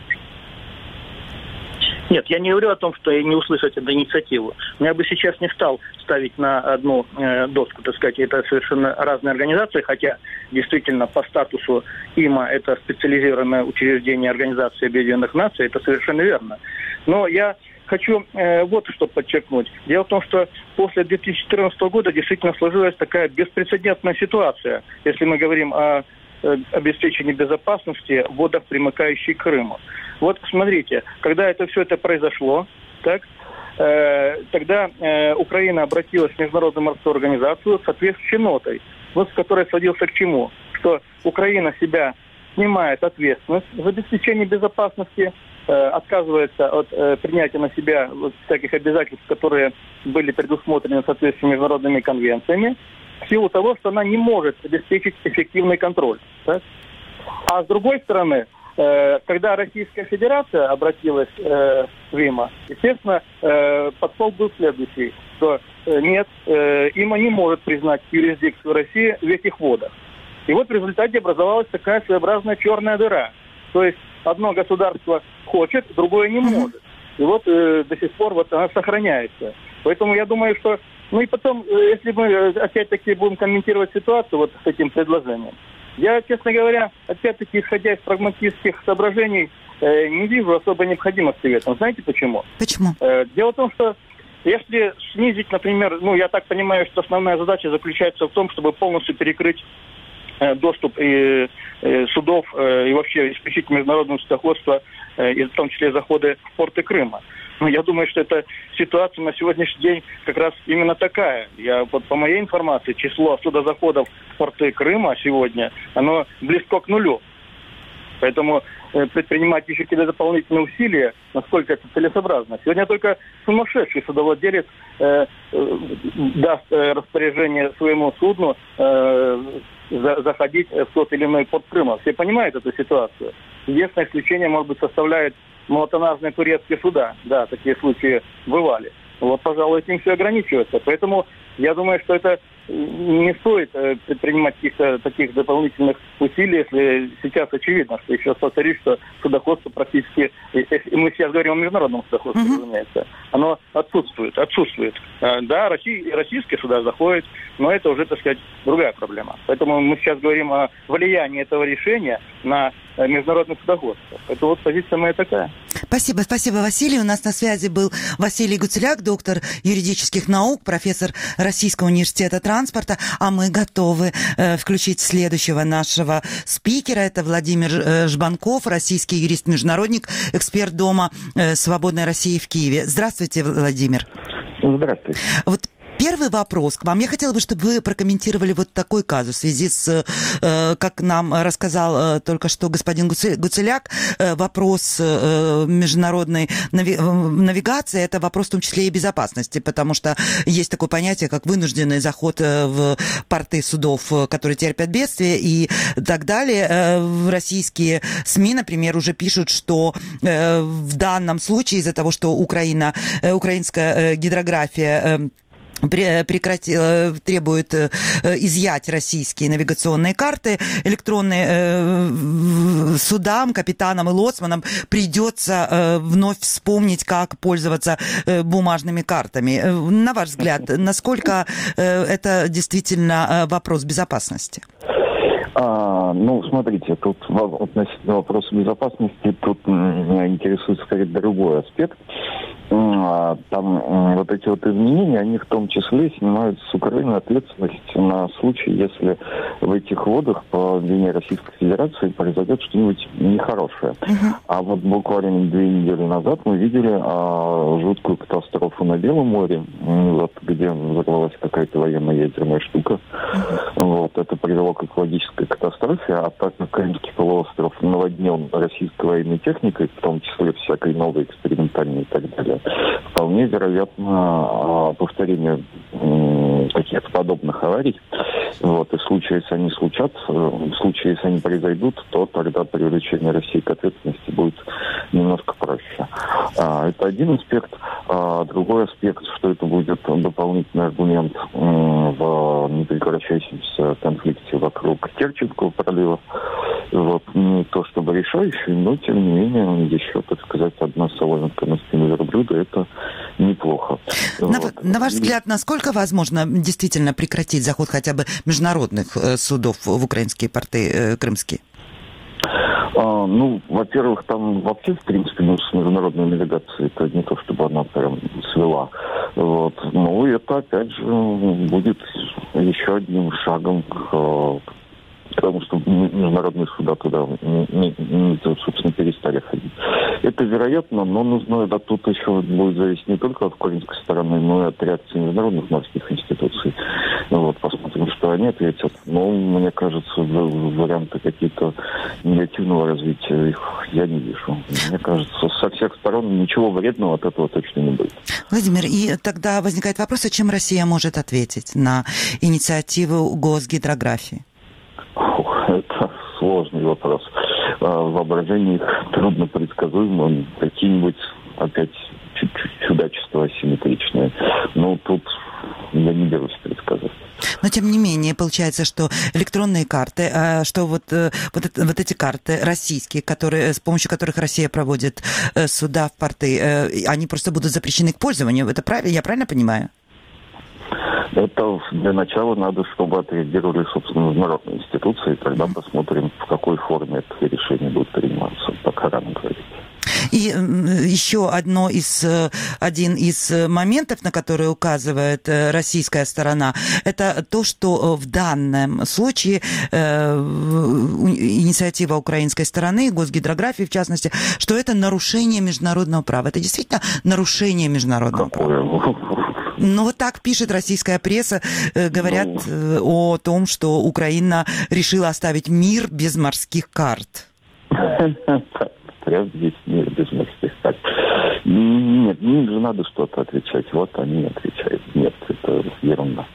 Нет, я не говорю о том, что не услышать эту инициативу. Но я бы сейчас не стал ставить на одну доску, так сказать, это совершенно разные организации, хотя действительно по статусу ИМА это специализированное учреждение Организации Объединенных Наций, это совершенно верно. Но я хочу вот что подчеркнуть. Дело в том, что после 2014 года действительно сложилась такая беспрецедентная ситуация, если мы говорим о обеспечении безопасности в водах, примыкающих к Крыму. Вот смотрите, когда все это произошло, так, тогда Украина обратилась в Международную морскую организацию с соответствующей нотой, вот с которой сводился к чему? Что Украина себя снимает ответственность за обеспечение безопасности, отказывается от принятия на себя всяких обязательств, которые были предусмотрены в соответствии с международными конвенциями, в силу того, что она не может обеспечить эффективный контроль. Так? А с другой стороны, когда Российская Федерация обратилась в ИМА, естественно, подход был следующий, что нет, ИМА не может признать юрисдикцию России в этих водах. И вот в результате образовалась такая своеобразная черная дыра. То есть одно государство хочет, другое не может. И вот до сих пор вот она сохраняется. Поэтому я думаю, что... Ну и потом, если мы опять-таки будем комментировать ситуацию вот с этим предложением, я, честно говоря, опять-таки, исходя из прагматических соображений, не вижу особой необходимости в этом. Знаете почему? Почему? Дело в том, что если снизить, например, я так понимаю, что основная задача заключается в том, чтобы полностью перекрыть доступ и судов и вообще исключить международное судоходство, и в том числе заходы в порты Крыма. Но я думаю, что эта ситуация на сегодняшний день как раз именно такая. Вот по моей информации, число судозаходов в порты Крыма сегодня, оно близко к нулю. Поэтому предпринимать еще какие-то дополнительные усилия, насколько это целесообразно. Сегодня только сумасшедший судовладелец даст распоряжение своему судну заходить в тот или иной порт Крыма. Все понимают эту ситуацию. Единственное исключение, может быть, составляет малотоннажные турецкие суда. Да, такие случаи бывали. Вот, пожалуй, этим все ограничивается. Поэтому я думаю, что это не стоит предпринимать каких-то таких дополнительных усилий, если сейчас очевидно, что еще повторюсь, что судоходство практически, и мы сейчас говорим о международном судоходстве, разумеется, оно отсутствует. Да, российские суда заходят, но это уже, так сказать, другая проблема. Поэтому мы сейчас говорим о влиянии этого решения на международное судоходство. Это вот позиция моя такая. Спасибо, Василий. У нас на связи был Василий Гуцуляк, доктор юридических наук, профессор Российского университета транспорта. А мы готовы включить следующего нашего спикера. Это Владимир Жбанков, российский юрист-международник, эксперт Дома «Свободной России» в Киеве. Здравствуйте, Владимир. Здравствуйте. Вот первый вопрос к вам. Я хотела бы, чтобы вы прокомментировали вот такой казус в связи с, как нам рассказал только что господин Гуцуляк, вопрос международной навигации, это вопрос в том числе и безопасности, потому что есть такое понятие, как вынужденный заход в порты судов, которые терпят бедствие и так далее. Российские СМИ, например, уже пишут, что в данном случае из-за того, что украинская гидрография требует изъять российские навигационные карты электронные, судам, капитанам и лоцманам придется вновь вспомнить, как пользоваться бумажными картами. На ваш взгляд, насколько это действительно вопрос безопасности? Смотрите, тут относительно вопроса безопасности, тут меня интересует скорее другой аспект. Там вот эти вот изменения, они в том числе снимают с Украины ответственность на случай, если в этих водах по вине Российской Федерации произойдет что-нибудь нехорошее. А вот буквально 2 недели назад мы видели жуткую катастрофу на Белом море, вот, где взорвалась какая-то военная ядерная штука. Вот, это привело к экологической катастрофе, а так как Крымский полуостров наводнен российской военной техникой, в том числе всякой новой, экспериментальной и так далее, вполне вероятно повторение каких-то подобных аварий. Вот, и в случае, если они случатся, в случае, если они произойдут, то тогда привлечение России к ответственности будет немножко проще. Это один аспект. Другой аспект, что это будет дополнительный аргумент в непрекращающемся конфликте вокруг Керченского пролива. Вот, не то чтобы решающий, но тем не менее еще, так сказать, одна соломинка на спине верблюда, это неплохо. На ваш взгляд, насколько возможно действительно прекратить заход хотя бы международных судов в украинские порты крымские? Во-первых, там вообще, в принципе, с международной навигацией это не то, чтобы она прям свела. Вот. Но это, опять же, будет еще одним шагом к тому, что международные суда туда, собственно, перестали ходить. Это вероятно, но нужно, да, тут еще будет зависеть не только от украинской стороны, но и от реакции международных морских институций. Вот, посмотрим, что они ответят. Но, мне кажется, варианты какие-то негативного развития их я не вижу. Мне кажется, со всех сторон ничего вредного от этого точно не будет. Владимир, и тогда возникает вопрос, а чем Россия может ответить на инициативу госгидрографии? Это сложный вопрос. Воображение их трудно предсказуемо. Какие-нибудь опять чуть-чуть чудачества асимметричные. Но тут я не берусь предсказать. Но, тем не менее, получается, что электронные карты, что вот эти карты российские, с помощью которых Россия проводит суда в порты, они просто будут запрещены к пользованию. Это правильно? Я правильно понимаю? Это для начала надо, чтобы отреагировали, собственно, международные институции, и тогда посмотрим, в какой форме это решение будет приниматься. Пока рано говорить. И еще один из моментов, на которые указывает российская сторона, это то, что в данном случае инициатива украинской стороны, госгидрографии в частности, что это нарушение международного права. Это действительно нарушение международного права? Ну, вот так пишет российская пресса, говорят о том, что Украина решила оставить мир без морских карт. Прям здесь мир без морских карт. Нет, им же надо что-то отвечать. Вот они отвечают. Нет, это ерунда.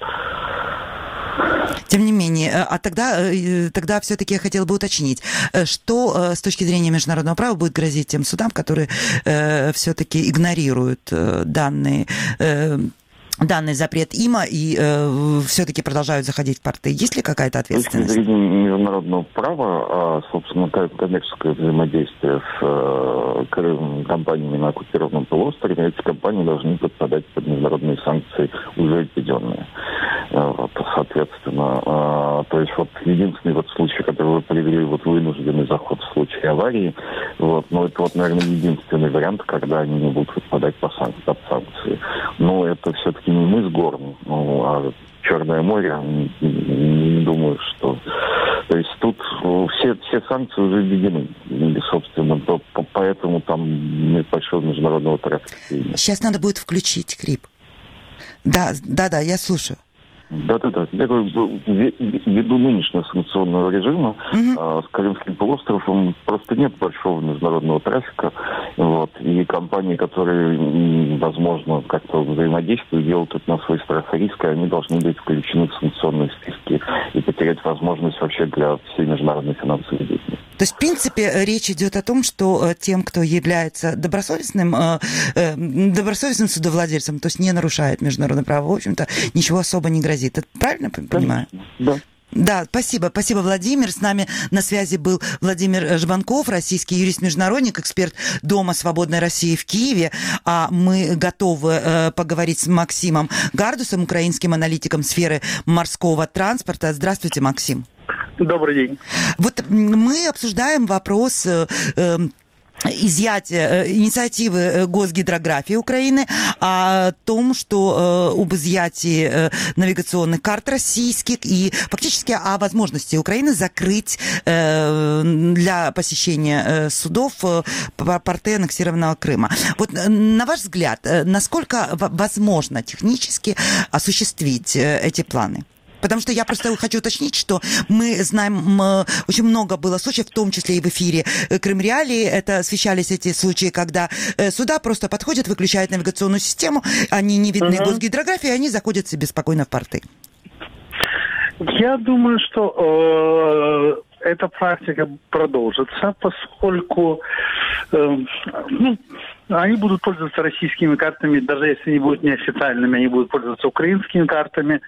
Тем не менее, тогда все-таки я хотела бы уточнить, что с точки зрения международного права будет грозить тем судам, которые все-таки игнорируют данные данный запрет ИМА и все-таки продолжают заходить в порты? Есть ли какая-то ответственность? С точки зрения международного права, собственно, коммерческое взаимодействие с компаниями на оккупированном полуострове, эти компании должны подпадать под международные санкции, уже введенные. Вот, соответственно, то есть вот единственный вот случай, который вы привели, вот вынужденный заход в случае аварии, вот, но это вот, наверное, единственный вариант, когда они не будут подпадать под санкции. Но это все-таки не мыс Горный, а Черное море, не думаю, что... То есть тут все санкции уже введены, и, собственно, поэтому там нет большого международного трафика. Сейчас надо будет включить клип. Да, я слушаю. Да. Ввиду нынешнего санкционного режима с Крымским полуостровом просто нет большого международного трафика. Вот, и компании, которые, возможно, как-то взаимодействуют, делают это на свой страх и риск, они должны быть включены в санкционные списки и потерять возможность вообще для всей международной финансовой деятельности. То есть, в принципе, речь идет о том, что тем, кто является добросовестным судовладельцем, то есть не нарушает международное право, в общем-то, ничего особо не грозит. Это правильно понимаю? Да. Да, спасибо, Владимир. С нами на связи был Владимир Жбанков, российский юрист-международник, эксперт Дома свободной России в Киеве. А мы готовы поговорить с Максимом Гардусом, украинским аналитиком сферы морского транспорта. Здравствуйте, Максим. Добрый день. Вот мы обсуждаем вопрос изъятия инициативы Госгидрографии Украины о том, что об изъятии навигационных карт российских и фактически о возможности Украины закрыть для посещения судов порты аннексированного Крыма. Вот на ваш взгляд, насколько возможно технически осуществить эти планы? Потому что я просто хочу уточнить, что мы знаем, очень много было случаев, в том числе и в эфире Крым Реалии, это освещались эти случаи, когда суда просто подходят, выключают навигационную систему, они не видны Госгидрографии, они заходят себе спокойно в порты. Я думаю, что эта практика продолжится, поскольку они будут пользоваться российскими картами, даже если они будут неофициальными, они будут пользоваться украинскими картами.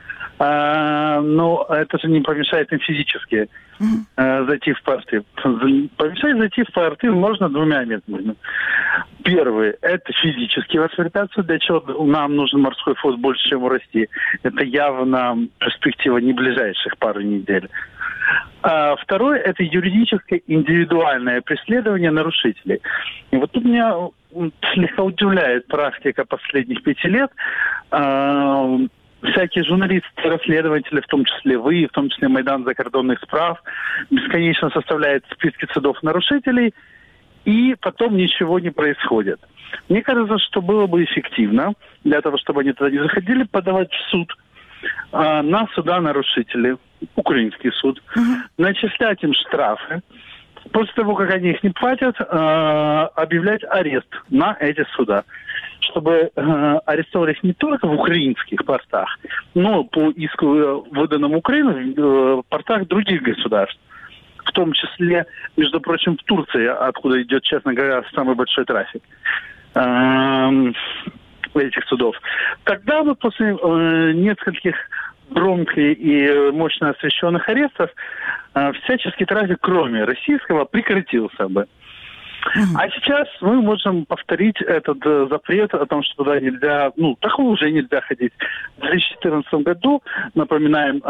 Но это же не помешает им физически зайти в порты. Помешать зайти в порты можно двумя методами. Первый – это физически воспрепятствовать, для чего нам нужен морской флот больше, чем в России. Это явно перспектива не ближайших пару недель. А второе – это юридическое индивидуальное преследование нарушителей. И вот тут меня слегка удивляет практика последних 5 лет. Всякие журналисты, расследователи, в том числе вы, в том числе Майдан закордонных справ, бесконечно составляют списки судов-нарушителей, и потом ничего не происходит. Мне кажется, что было бы эффективно, для того, чтобы они туда не заходили, подавать в суд на суда-нарушителей, украинский суд, начислять им штрафы. После того, как они их не платят, объявлять арест на эти суда, чтобы арестовали их не только в украинских портах, но по иску, выданному Украине, в портах других государств. В том числе, между прочим, в Турции, откуда идет, честно говоря, самый большой трафик этих судов. Тогда вот после нескольких громких и мощно освещенных арестов всяческий трафик, кроме российского, прекратился бы. А сейчас мы можем повторить этот запрет о том, что туда нельзя, такого уже нельзя ходить. В 2014 году, напоминаем,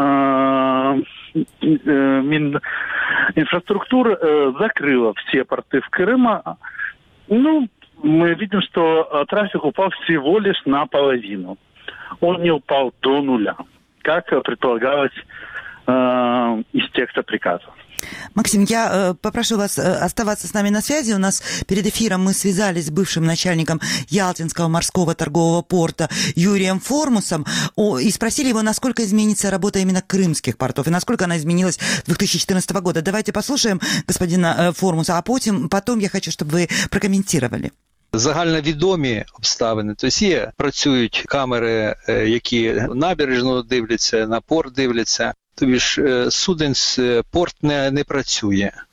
Мининфраструктура закрыла все порты в Крыме. Мы видим, что трафик упал всего лишь наполовину. Он не упал до нуля, как предполагалось из текста приказа. Максим, я попрошу вас оставаться с нами на связи. У нас перед эфиром мы связались с бывшим начальником Ялтинского морского торгового порта Юрием Формусом и спросили его, насколько изменится работа именно крымских портов и насколько она изменилась с 2014 года. Давайте послушаем господина Формуса, а потом я хочу, чтобы вы прокомментировали. Загальновідомі обставини, тобто працюють камери, які набережну дивляться, на порт дивляться. Тобі ж суден з порт не працює.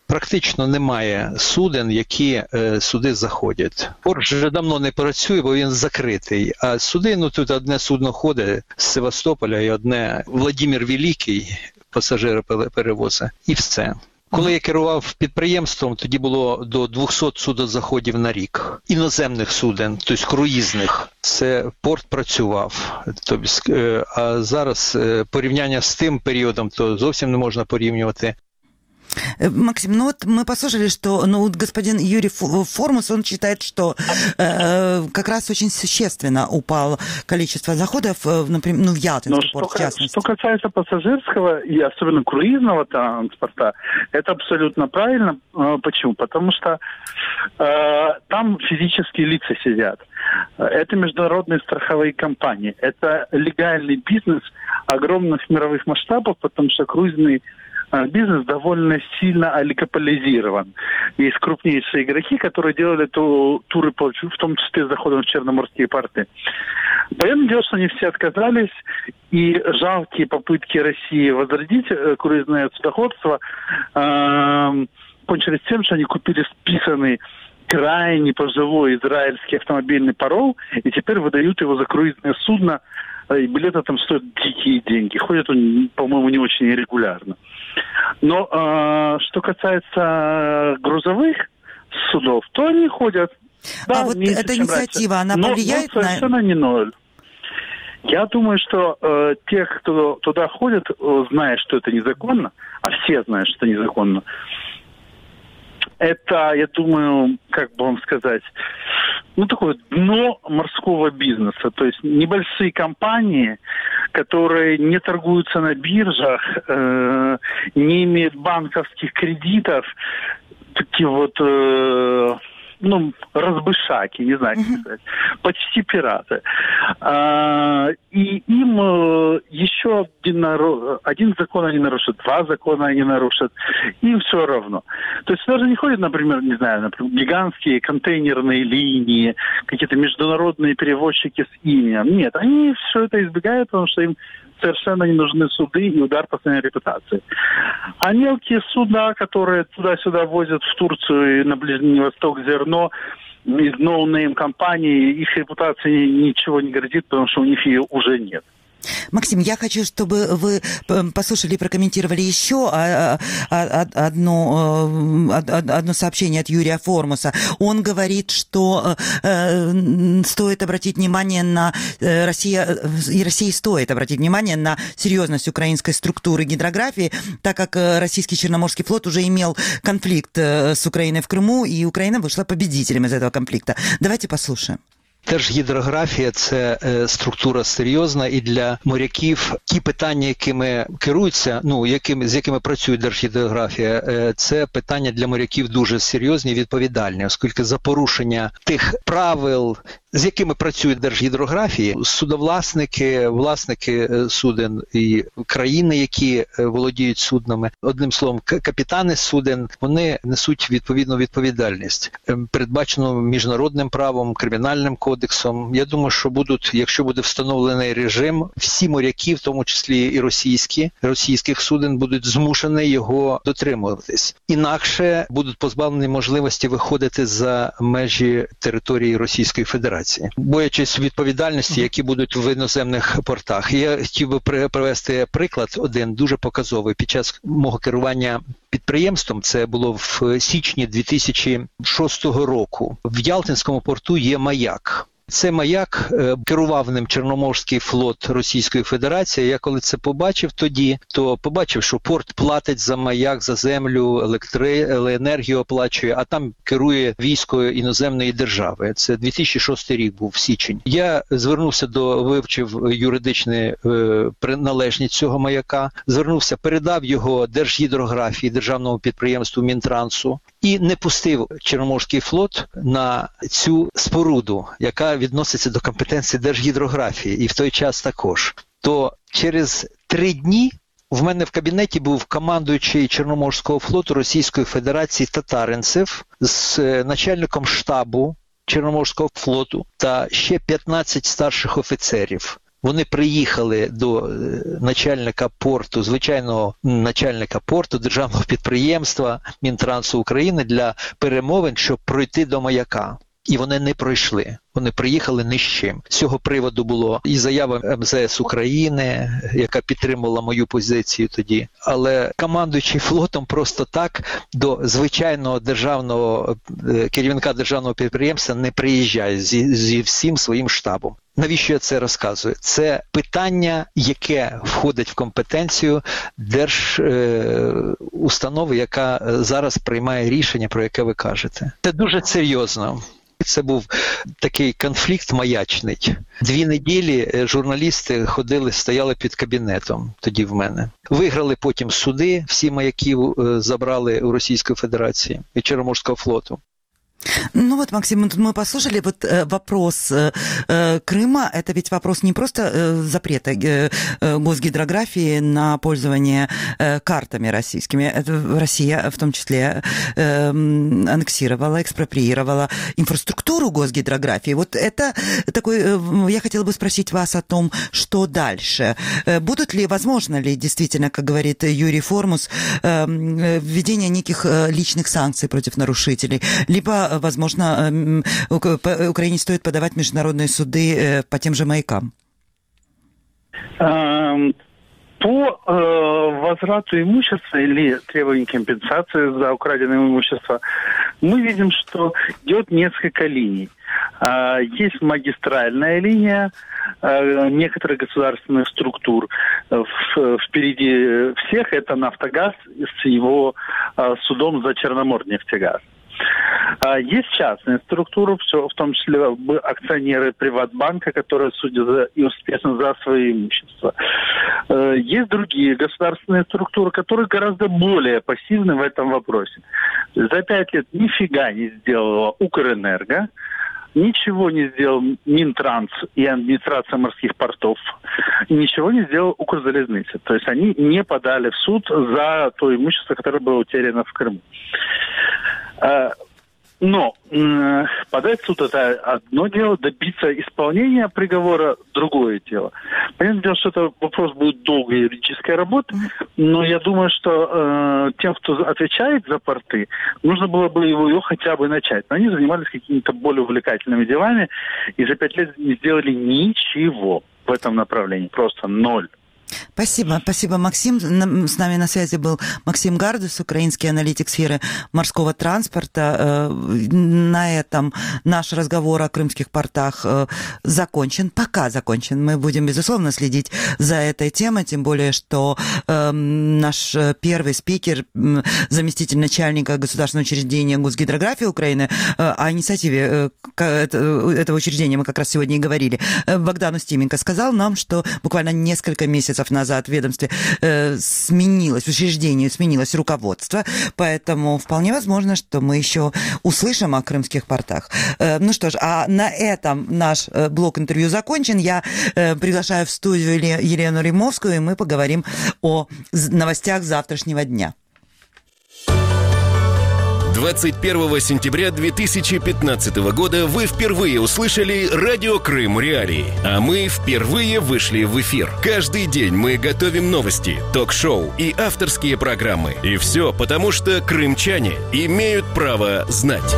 практично немає суден, які сюди заходять. Порт вже давно не працює, бо він закритий. А сюди, тут одне судно ходить з Севастополя і одне Владимир Великий, пасажири перевозить, і все. Коли я керував підприємством, тоді було до 200 судозаходів на рік. Іноземних суден, тобто круїзних. Це порт працював. А зараз порівняння з тим періодом, то зовсім не можна порівнювати. Максим, мы послушали, что господин Юрий Формус, он считает, что как раз очень существенно упало количество заходов, например, в Ялтинский порт, в частности. Что касается пассажирского и особенно круизного транспорта, это абсолютно правильно. Почему? Потому что там физические лица сидят. Это международные страховые компании. Это легальный бизнес огромных мировых масштабов, потому что круизный бизнес довольно сильно олигополизирован. Есть крупнейшие игроки, которые делали туры, в том числе с заходом в черноморские порты. Понятное дело, что они все отказались, и жалкие попытки России возродить круизное судоходство кончились тем, что они купили списанный крайне пожилой израильский автомобильный паром, и теперь выдают его за круизное судно, и билеты там стоят дикие деньги. Ходит он, по-моему, не очень регулярно. Но что касается грузовых судов, то они ходят. Да, вот эта инициатива, она повлияет но совершенно не ноль. Я думаю, что те, кто туда ходят, зная, что это незаконно, а все знают, что это незаконно, это, я думаю, как бы вам сказать, такое дно морского бизнеса. То есть небольшие компании, которые не торгуются на биржах, не имеют банковских кредитов, такие вот, разбышаки, не знаю, как сказать, почти пираты. И им еще один закон они нарушат, два закона они нарушат, им все равно. То есть даже не ходят, например, гигантские контейнерные линии, какие-то международные перевозчики с именем. Нет, они все это избегают, потому что им совершенно не нужны суды и удар по своей репутации. А мелкие суда, которые туда-сюда возят в Турцию и на Ближний Восток зерно из ноунейм компаний, их репутации ничего не грозит, потому что у них ее уже нет. Максим, я хочу, чтобы вы послушали и прокомментировали еще одно сообщение от Юрия Формуса. Он говорит, что стоит обратить внимание на России стоит обратить внимание на серьезность украинской структуры гидрографии, так как российский Черноморский флот уже имел конфликт с Украиной в Крыму, и Украина вышла победителем из этого конфликта. Давайте послушаем. Держгідрографія – це структура серйозна, і для моряків ті питання, якими керуються, з якими працює Держгідрографія, це питання для моряків дуже серйозні і відповідальні, оскільки за порушення тих правил, з якими працює Держгідрографія, судовласники, власники суден і країни, які володіють суднами, одним словом, капітани суден, вони несуть відповідну відповідальність, передбачену міжнародним правом, кримінальним кодексом. Я думаю, що якщо буде встановлений режим, всі моряки, в тому числі і російських суден, будуть змушені його дотримуватись. Інакше будуть позбавлені можливості виходити за межі території Російської Федерації, боячись відповідальності, які будуть в іноземних портах. Я хотів би привести приклад один, дуже показовий. Під час мого керування підприємством, це було в січні 2006 року, в Ялтинському порту є маяк. Цей маяк керував ним Чорноморський флот Російської Федерації. Я коли це побачив тоді, то побачив, що порт платить за маяк, за землю, електроенергію оплачує, а там керує військо іноземної держави. Це 2006 рік був, січень. Я вивчив юридичну приналежність цього маяка, передав його Держгідрографії, державному підприємству Мінтрансу, і не пустив Чорноморський флот на цю споруду, яка відноситься до компетенції Держгідрографії, і в той час також. То через 3 дні в мене в кабінеті був командуючий Чорноморського флоту Російської Федерації Татаринцев з начальником штабу Чорноморського флоту та ще 15 старших офіцерів. Вони приїхали до начальника порту, звичайного начальника порту, державного підприємства Мінтрансу України для перемовин, щоб пройти до маяка. І вони не пройшли. Вони приїхали ні з чим. З цього приводу було і заява МЗС України, яка підтримувала мою позицію тоді. Але командуючий флотом просто так до звичайного державного керівника державного підприємства не приїжджає зі всім своїм штабом. Навіщо я це розказую? Це питання, яке входить в компетенцію держустанови, яка зараз приймає рішення, про яке ви кажете. Це дуже серйозно. Це був такий конфлікт маячний. 2 неділі журналісти ходили, стояли під кабінетом тоді в мене. Виграли потім суди, всі маяків забрали у Російської Федерації і Чорноморського флоту. Ну вот, Максим, мы послушали вот вопрос Крыма. Это ведь вопрос не просто запрета госгидрографии на пользование картами российскими. Это Россия в том числе аннексировала, экспроприировала инфраструктуру госгидрографии. Вот это такой... Я хотела бы спросить вас о том, что дальше. Будут ли, возможно ли действительно, как говорит Юрий Формус, введение неких личных санкций против нарушителей, либо возможно, Украине стоит подавать международные суды по тем же маякам? По возврату имущества или требованию компенсации за украденное имущество мы видим, что идет несколько линий. Есть магистральная линия некоторых государственных структур. Впереди всех это «Нафтогаз» с его судом за Черноморнефтегаз. Есть частные структуры, в том числе акционеры Приватбанка, которые судят успешно за свое имущество. Есть другие государственные структуры, которые гораздо более пассивны в этом вопросе. За 5 лет нифига не сделала Укрэнерго, ничего не сделал Минтранс и администрация морских портов, и ничего не сделал Укрзалезница. То есть они не подали в суд за то имущество, которое было утеряно в Крыму. Но подать в суд – это одно дело, добиться исполнения приговора – другое дело. Понятное дело, что это вопрос будет долгой юридической работы, но я думаю, что тем, кто отвечает за порты, нужно было бы его хотя бы начать. Но они занимались какими-то более увлекательными делами и за 5 лет не сделали ничего в этом направлении, просто 0. Спасибо, спасибо, Максим. С нами на связи был Максим Гардус, украинский аналитик сферы морского транспорта. На этом наш разговор о крымских портах закончен, пока закончен. Мы будем, безусловно, следить за этой темой, тем более, что наш первый спикер, заместитель начальника государственного учреждения Госгидрографии Украины, о инициативе этого учреждения мы как раз сегодня и говорили, Богдан Устименко сказал нам, что буквально несколько месяцев назад в ведомстве сменилось, учреждение сменилось руководство, поэтому вполне возможно, что мы еще услышим о крымских портах. Ну что ж, а на этом наш блок интервью закончен. Я приглашаю в студию Елену Римовскую, и мы поговорим о новостях завтрашнего дня. 21 сентября 2015 года вы впервые услышали «Радио Крым Реалии», а мы впервые вышли в эфир. Каждый день мы готовим новости, ток-шоу и авторские программы. И все потому, что крымчане имеют право знать.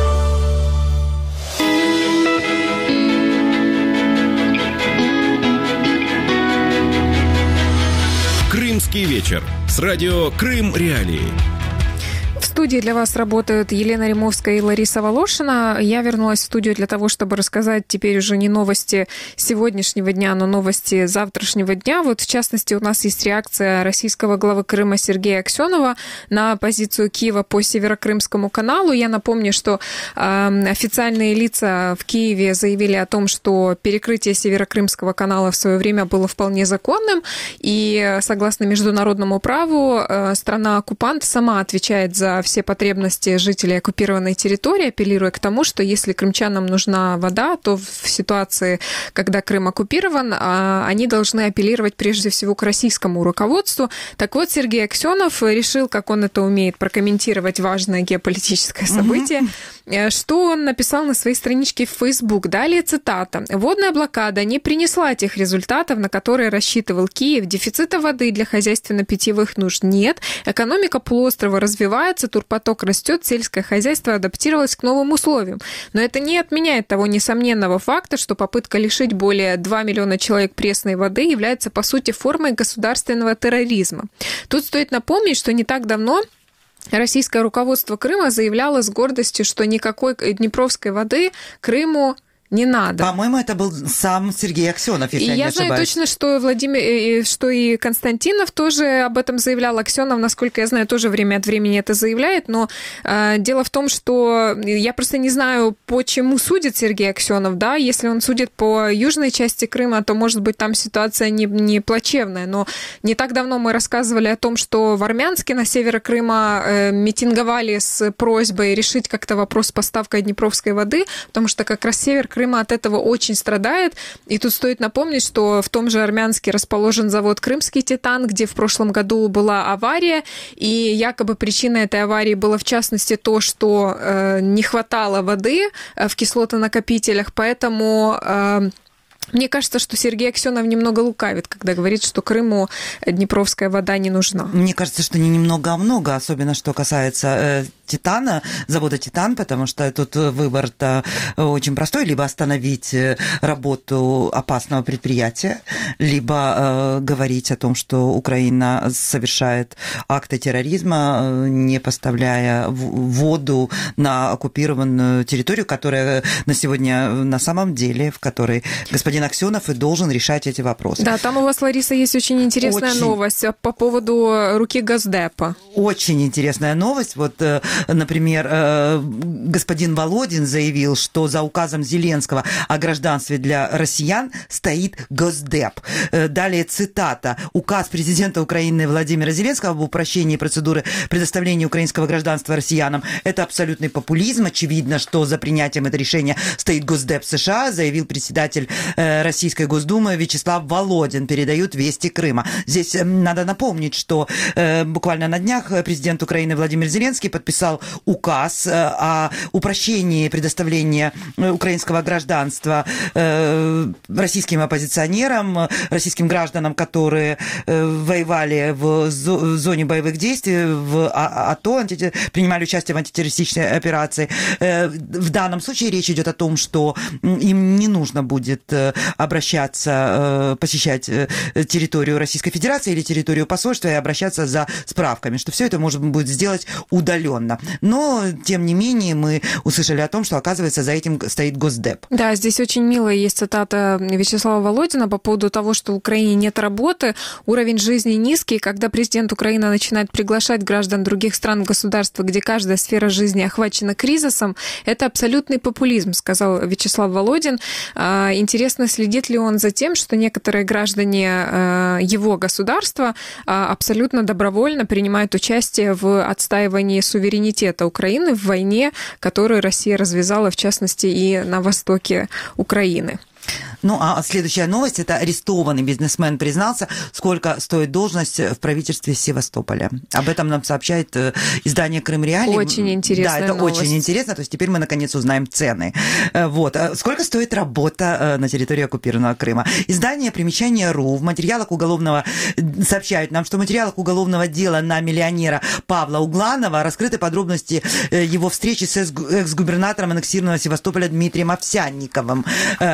Крымский вечер с радио Крым Реалии. В студии для вас работают Елена Римовская и Лариса Волошина. Я вернулась в студию для того, чтобы рассказать теперь уже не новости сегодняшнего дня, но новости завтрашнего дня. Вот в частности у нас есть реакция российского главы Крыма Сергея Аксенова на позицию Киева по Северокрымскому каналу. Я напомню, что официальные лица в Киеве заявили о том, что перекрытие Северокрымского канала в свое время было вполне законным. И согласно международному праву страна-оккупант сама отвечает за все потребности жителей оккупированной территории, апеллируя к тому, что если крымчанам нужна вода, то в ситуации, когда Крым оккупирован, они должны апеллировать прежде всего к российскому руководству. Так вот, Сергей Аксенов решил, как он это умеет, прокомментировать важное геополитическое событие что он написал на своей страничке в Facebook. Далее цитата. «Водная блокада не принесла тех результатов, на которые рассчитывал Киев. Дефицита воды для хозяйственно-питьевых нужд нет. Экономика полуострова развивается, турпоток растет, сельское хозяйство адаптировалось к новым условиям. Но это не отменяет того несомненного факта, что попытка лишить более 2 миллиона человек пресной воды является, по сути, формой государственного терроризма». Тут стоит напомнить, что не так давно российское руководство Крыма заявляло с гордостью, что никакой днепровской воды Крыму не надо. По-моему, это был сам Сергей Аксенов, если я не ошибаюсь. Я знаю точно, что и Константинов тоже об этом заявлял. Аксенов, насколько я знаю, тоже время от времени это заявляет. Но дело в том, что я просто не знаю, почему судит Сергей Аксенов. Да? Если он судит по южной части Крыма, то, может быть, там ситуация не плачевная. Но не так давно мы рассказывали о том, что в Армянске на севере Крыма митинговали с просьбой решить как-то вопрос с поставкой днепровской воды, потому что как раз север Крыма от этого очень страдает. И тут стоит напомнить, что в том же Армянске расположен завод «Крымский Титан», где в прошлом году была авария, и якобы причиной этой аварии было в частности то, что не хватало воды в кислотонакопителях, поэтому... Мне кажется, что Сергей Аксенов немного лукавит, когда говорит, что Крыму днепровская вода не нужна. Мне кажется, что не немного, а много, особенно что касается Титана, завода «Титан», потому что тут выбор-то очень простой: либо остановить работу опасного предприятия, либо говорить о том, что Украина совершает акты терроризма, не поставляя воду на оккупированную территорию, которая на сегодня на самом деле, в которой господин Аксенов и должен решать эти вопросы. Да, там у вас, Лариса, есть очень интересная новость по поводу руки Госдепа. Очень интересная новость. Вот, например, господин Володин заявил, что за указом Зеленского о гражданстве для россиян стоит Госдеп. Далее цитата. Указ президента Украины Владимира Зеленского об упрощении процедуры предоставления украинского гражданства россиянам – это абсолютный популизм. Очевидно, что за принятием этого решения стоит Госдеп США, заявил председатель Российской Госдумы Вячеслав Володин, передают «Вести Крыма». Здесь надо напомнить, что буквально на днях президент Украины Владимир Зеленский подписал указ о упрощении предоставления украинского гражданства российским оппозиционерам, российским гражданам, которые воевали в зоне боевых действий, в АТО, принимали участие в антитеррористической операции. В данном случае речь идет о том, что им не нужно будет обращаться, посещать территорию Российской Федерации или территорию посольства и обращаться за справками, что все это можно будет сделать удаленно. Но, тем не менее, мы услышали о том, что, оказывается, за этим стоит Госдеп. Да, здесь очень милая есть цитата Вячеслава Володина по поводу того, что в Украине нет работы, уровень жизни низкий. Когда президент Украины начинает приглашать граждан других стран в государства, где каждая сфера жизни охвачена кризисом, это абсолютный популизм, сказал Вячеслав Володин. Интересно, следит ли он за тем, что некоторые граждане его государства абсолютно добровольно принимают участие в отстаивании суверенитета Украины в войне, которую Россия развязала, в частности, и на востоке Украины. Ну, а следующая новость – это арестованный бизнесмен признался, сколько стоит должность в правительстве Севастополя. Об этом нам сообщает издание «Крым Реалии». Очень интересная Да, это новость. очень интересно, то есть теперь мы наконец узнаем цены. Вот. Сколько стоит работа на территории оккупированного Крыма? Издание «Примечание.ру» в материалах уголовного сообщает нам, что в материалах уголовного дела на миллионера Павла Угланова раскрыты подробности его встречи с экс-губернатором аннексированного Севастополя Дмитрием Овсянниковым.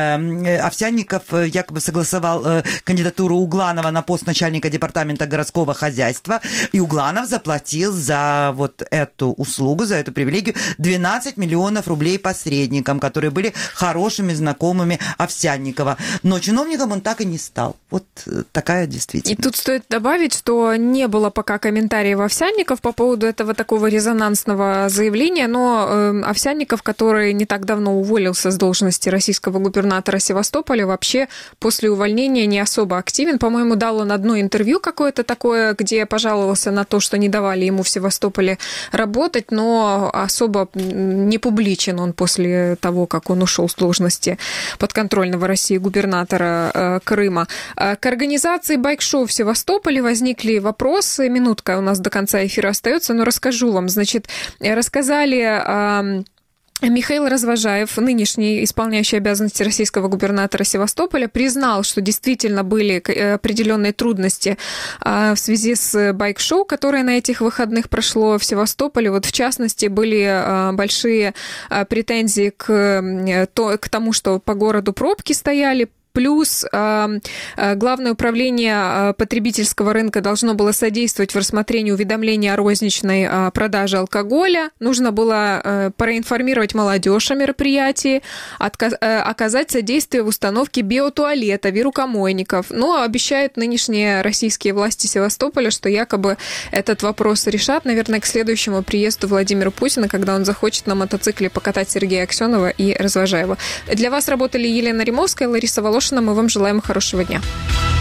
Овсянников якобы согласовал кандидатуру Угланова на пост начальника департамента городского хозяйства, и Угланов заплатил за вот эту услугу, за эту привилегию 12 миллионов рублей посредникам, которые были хорошими знакомыми Овсянникова. Но чиновником он так и не стал. Вот такая действительность. И тут стоит добавить, что не было пока комментариев Овсянников по поводу этого такого резонансного заявления, но Овсянников, который не так давно уволился с должности российского губернатора Севастополя, вообще после увольнения не особо активен. По-моему, дал он одно интервью какое-то такое, где пожаловался на то, что не давали ему в Севастополе работать, но особо не публичен он после того, как он ушел с должности подконтрольного России губернатора Крыма. К организации байк-шоу в Севастополе возникли вопросы. Минутка у нас до конца эфира остается, но расскажу вам. Значит, рассказали Михаил Развожаев, нынешний исполняющий обязанности российского губернатора Севастополя, признал, что действительно были определенные трудности в связи с байк-шоу, которое на этих выходных прошло в Севастополе. Вот в частности были большие претензии к тому, что по городу пробки стояли. Плюс Главное управление потребительского рынка должно было содействовать в рассмотрении уведомления о розничной продаже алкоголя. Нужно было проинформировать молодежь о мероприятии, оказать содействие в установке биотуалета, вирукомойников. Но обещают нынешние российские власти Севастополя, что якобы этот вопрос решат, наверное, к следующему приезду Владимира Путина, когда он захочет на мотоцикле покатать Сергея Аксенова и Развожаева. Для вас работали Елена Римовская, Лариса Волошина. Мы вам желаем хорошего дня.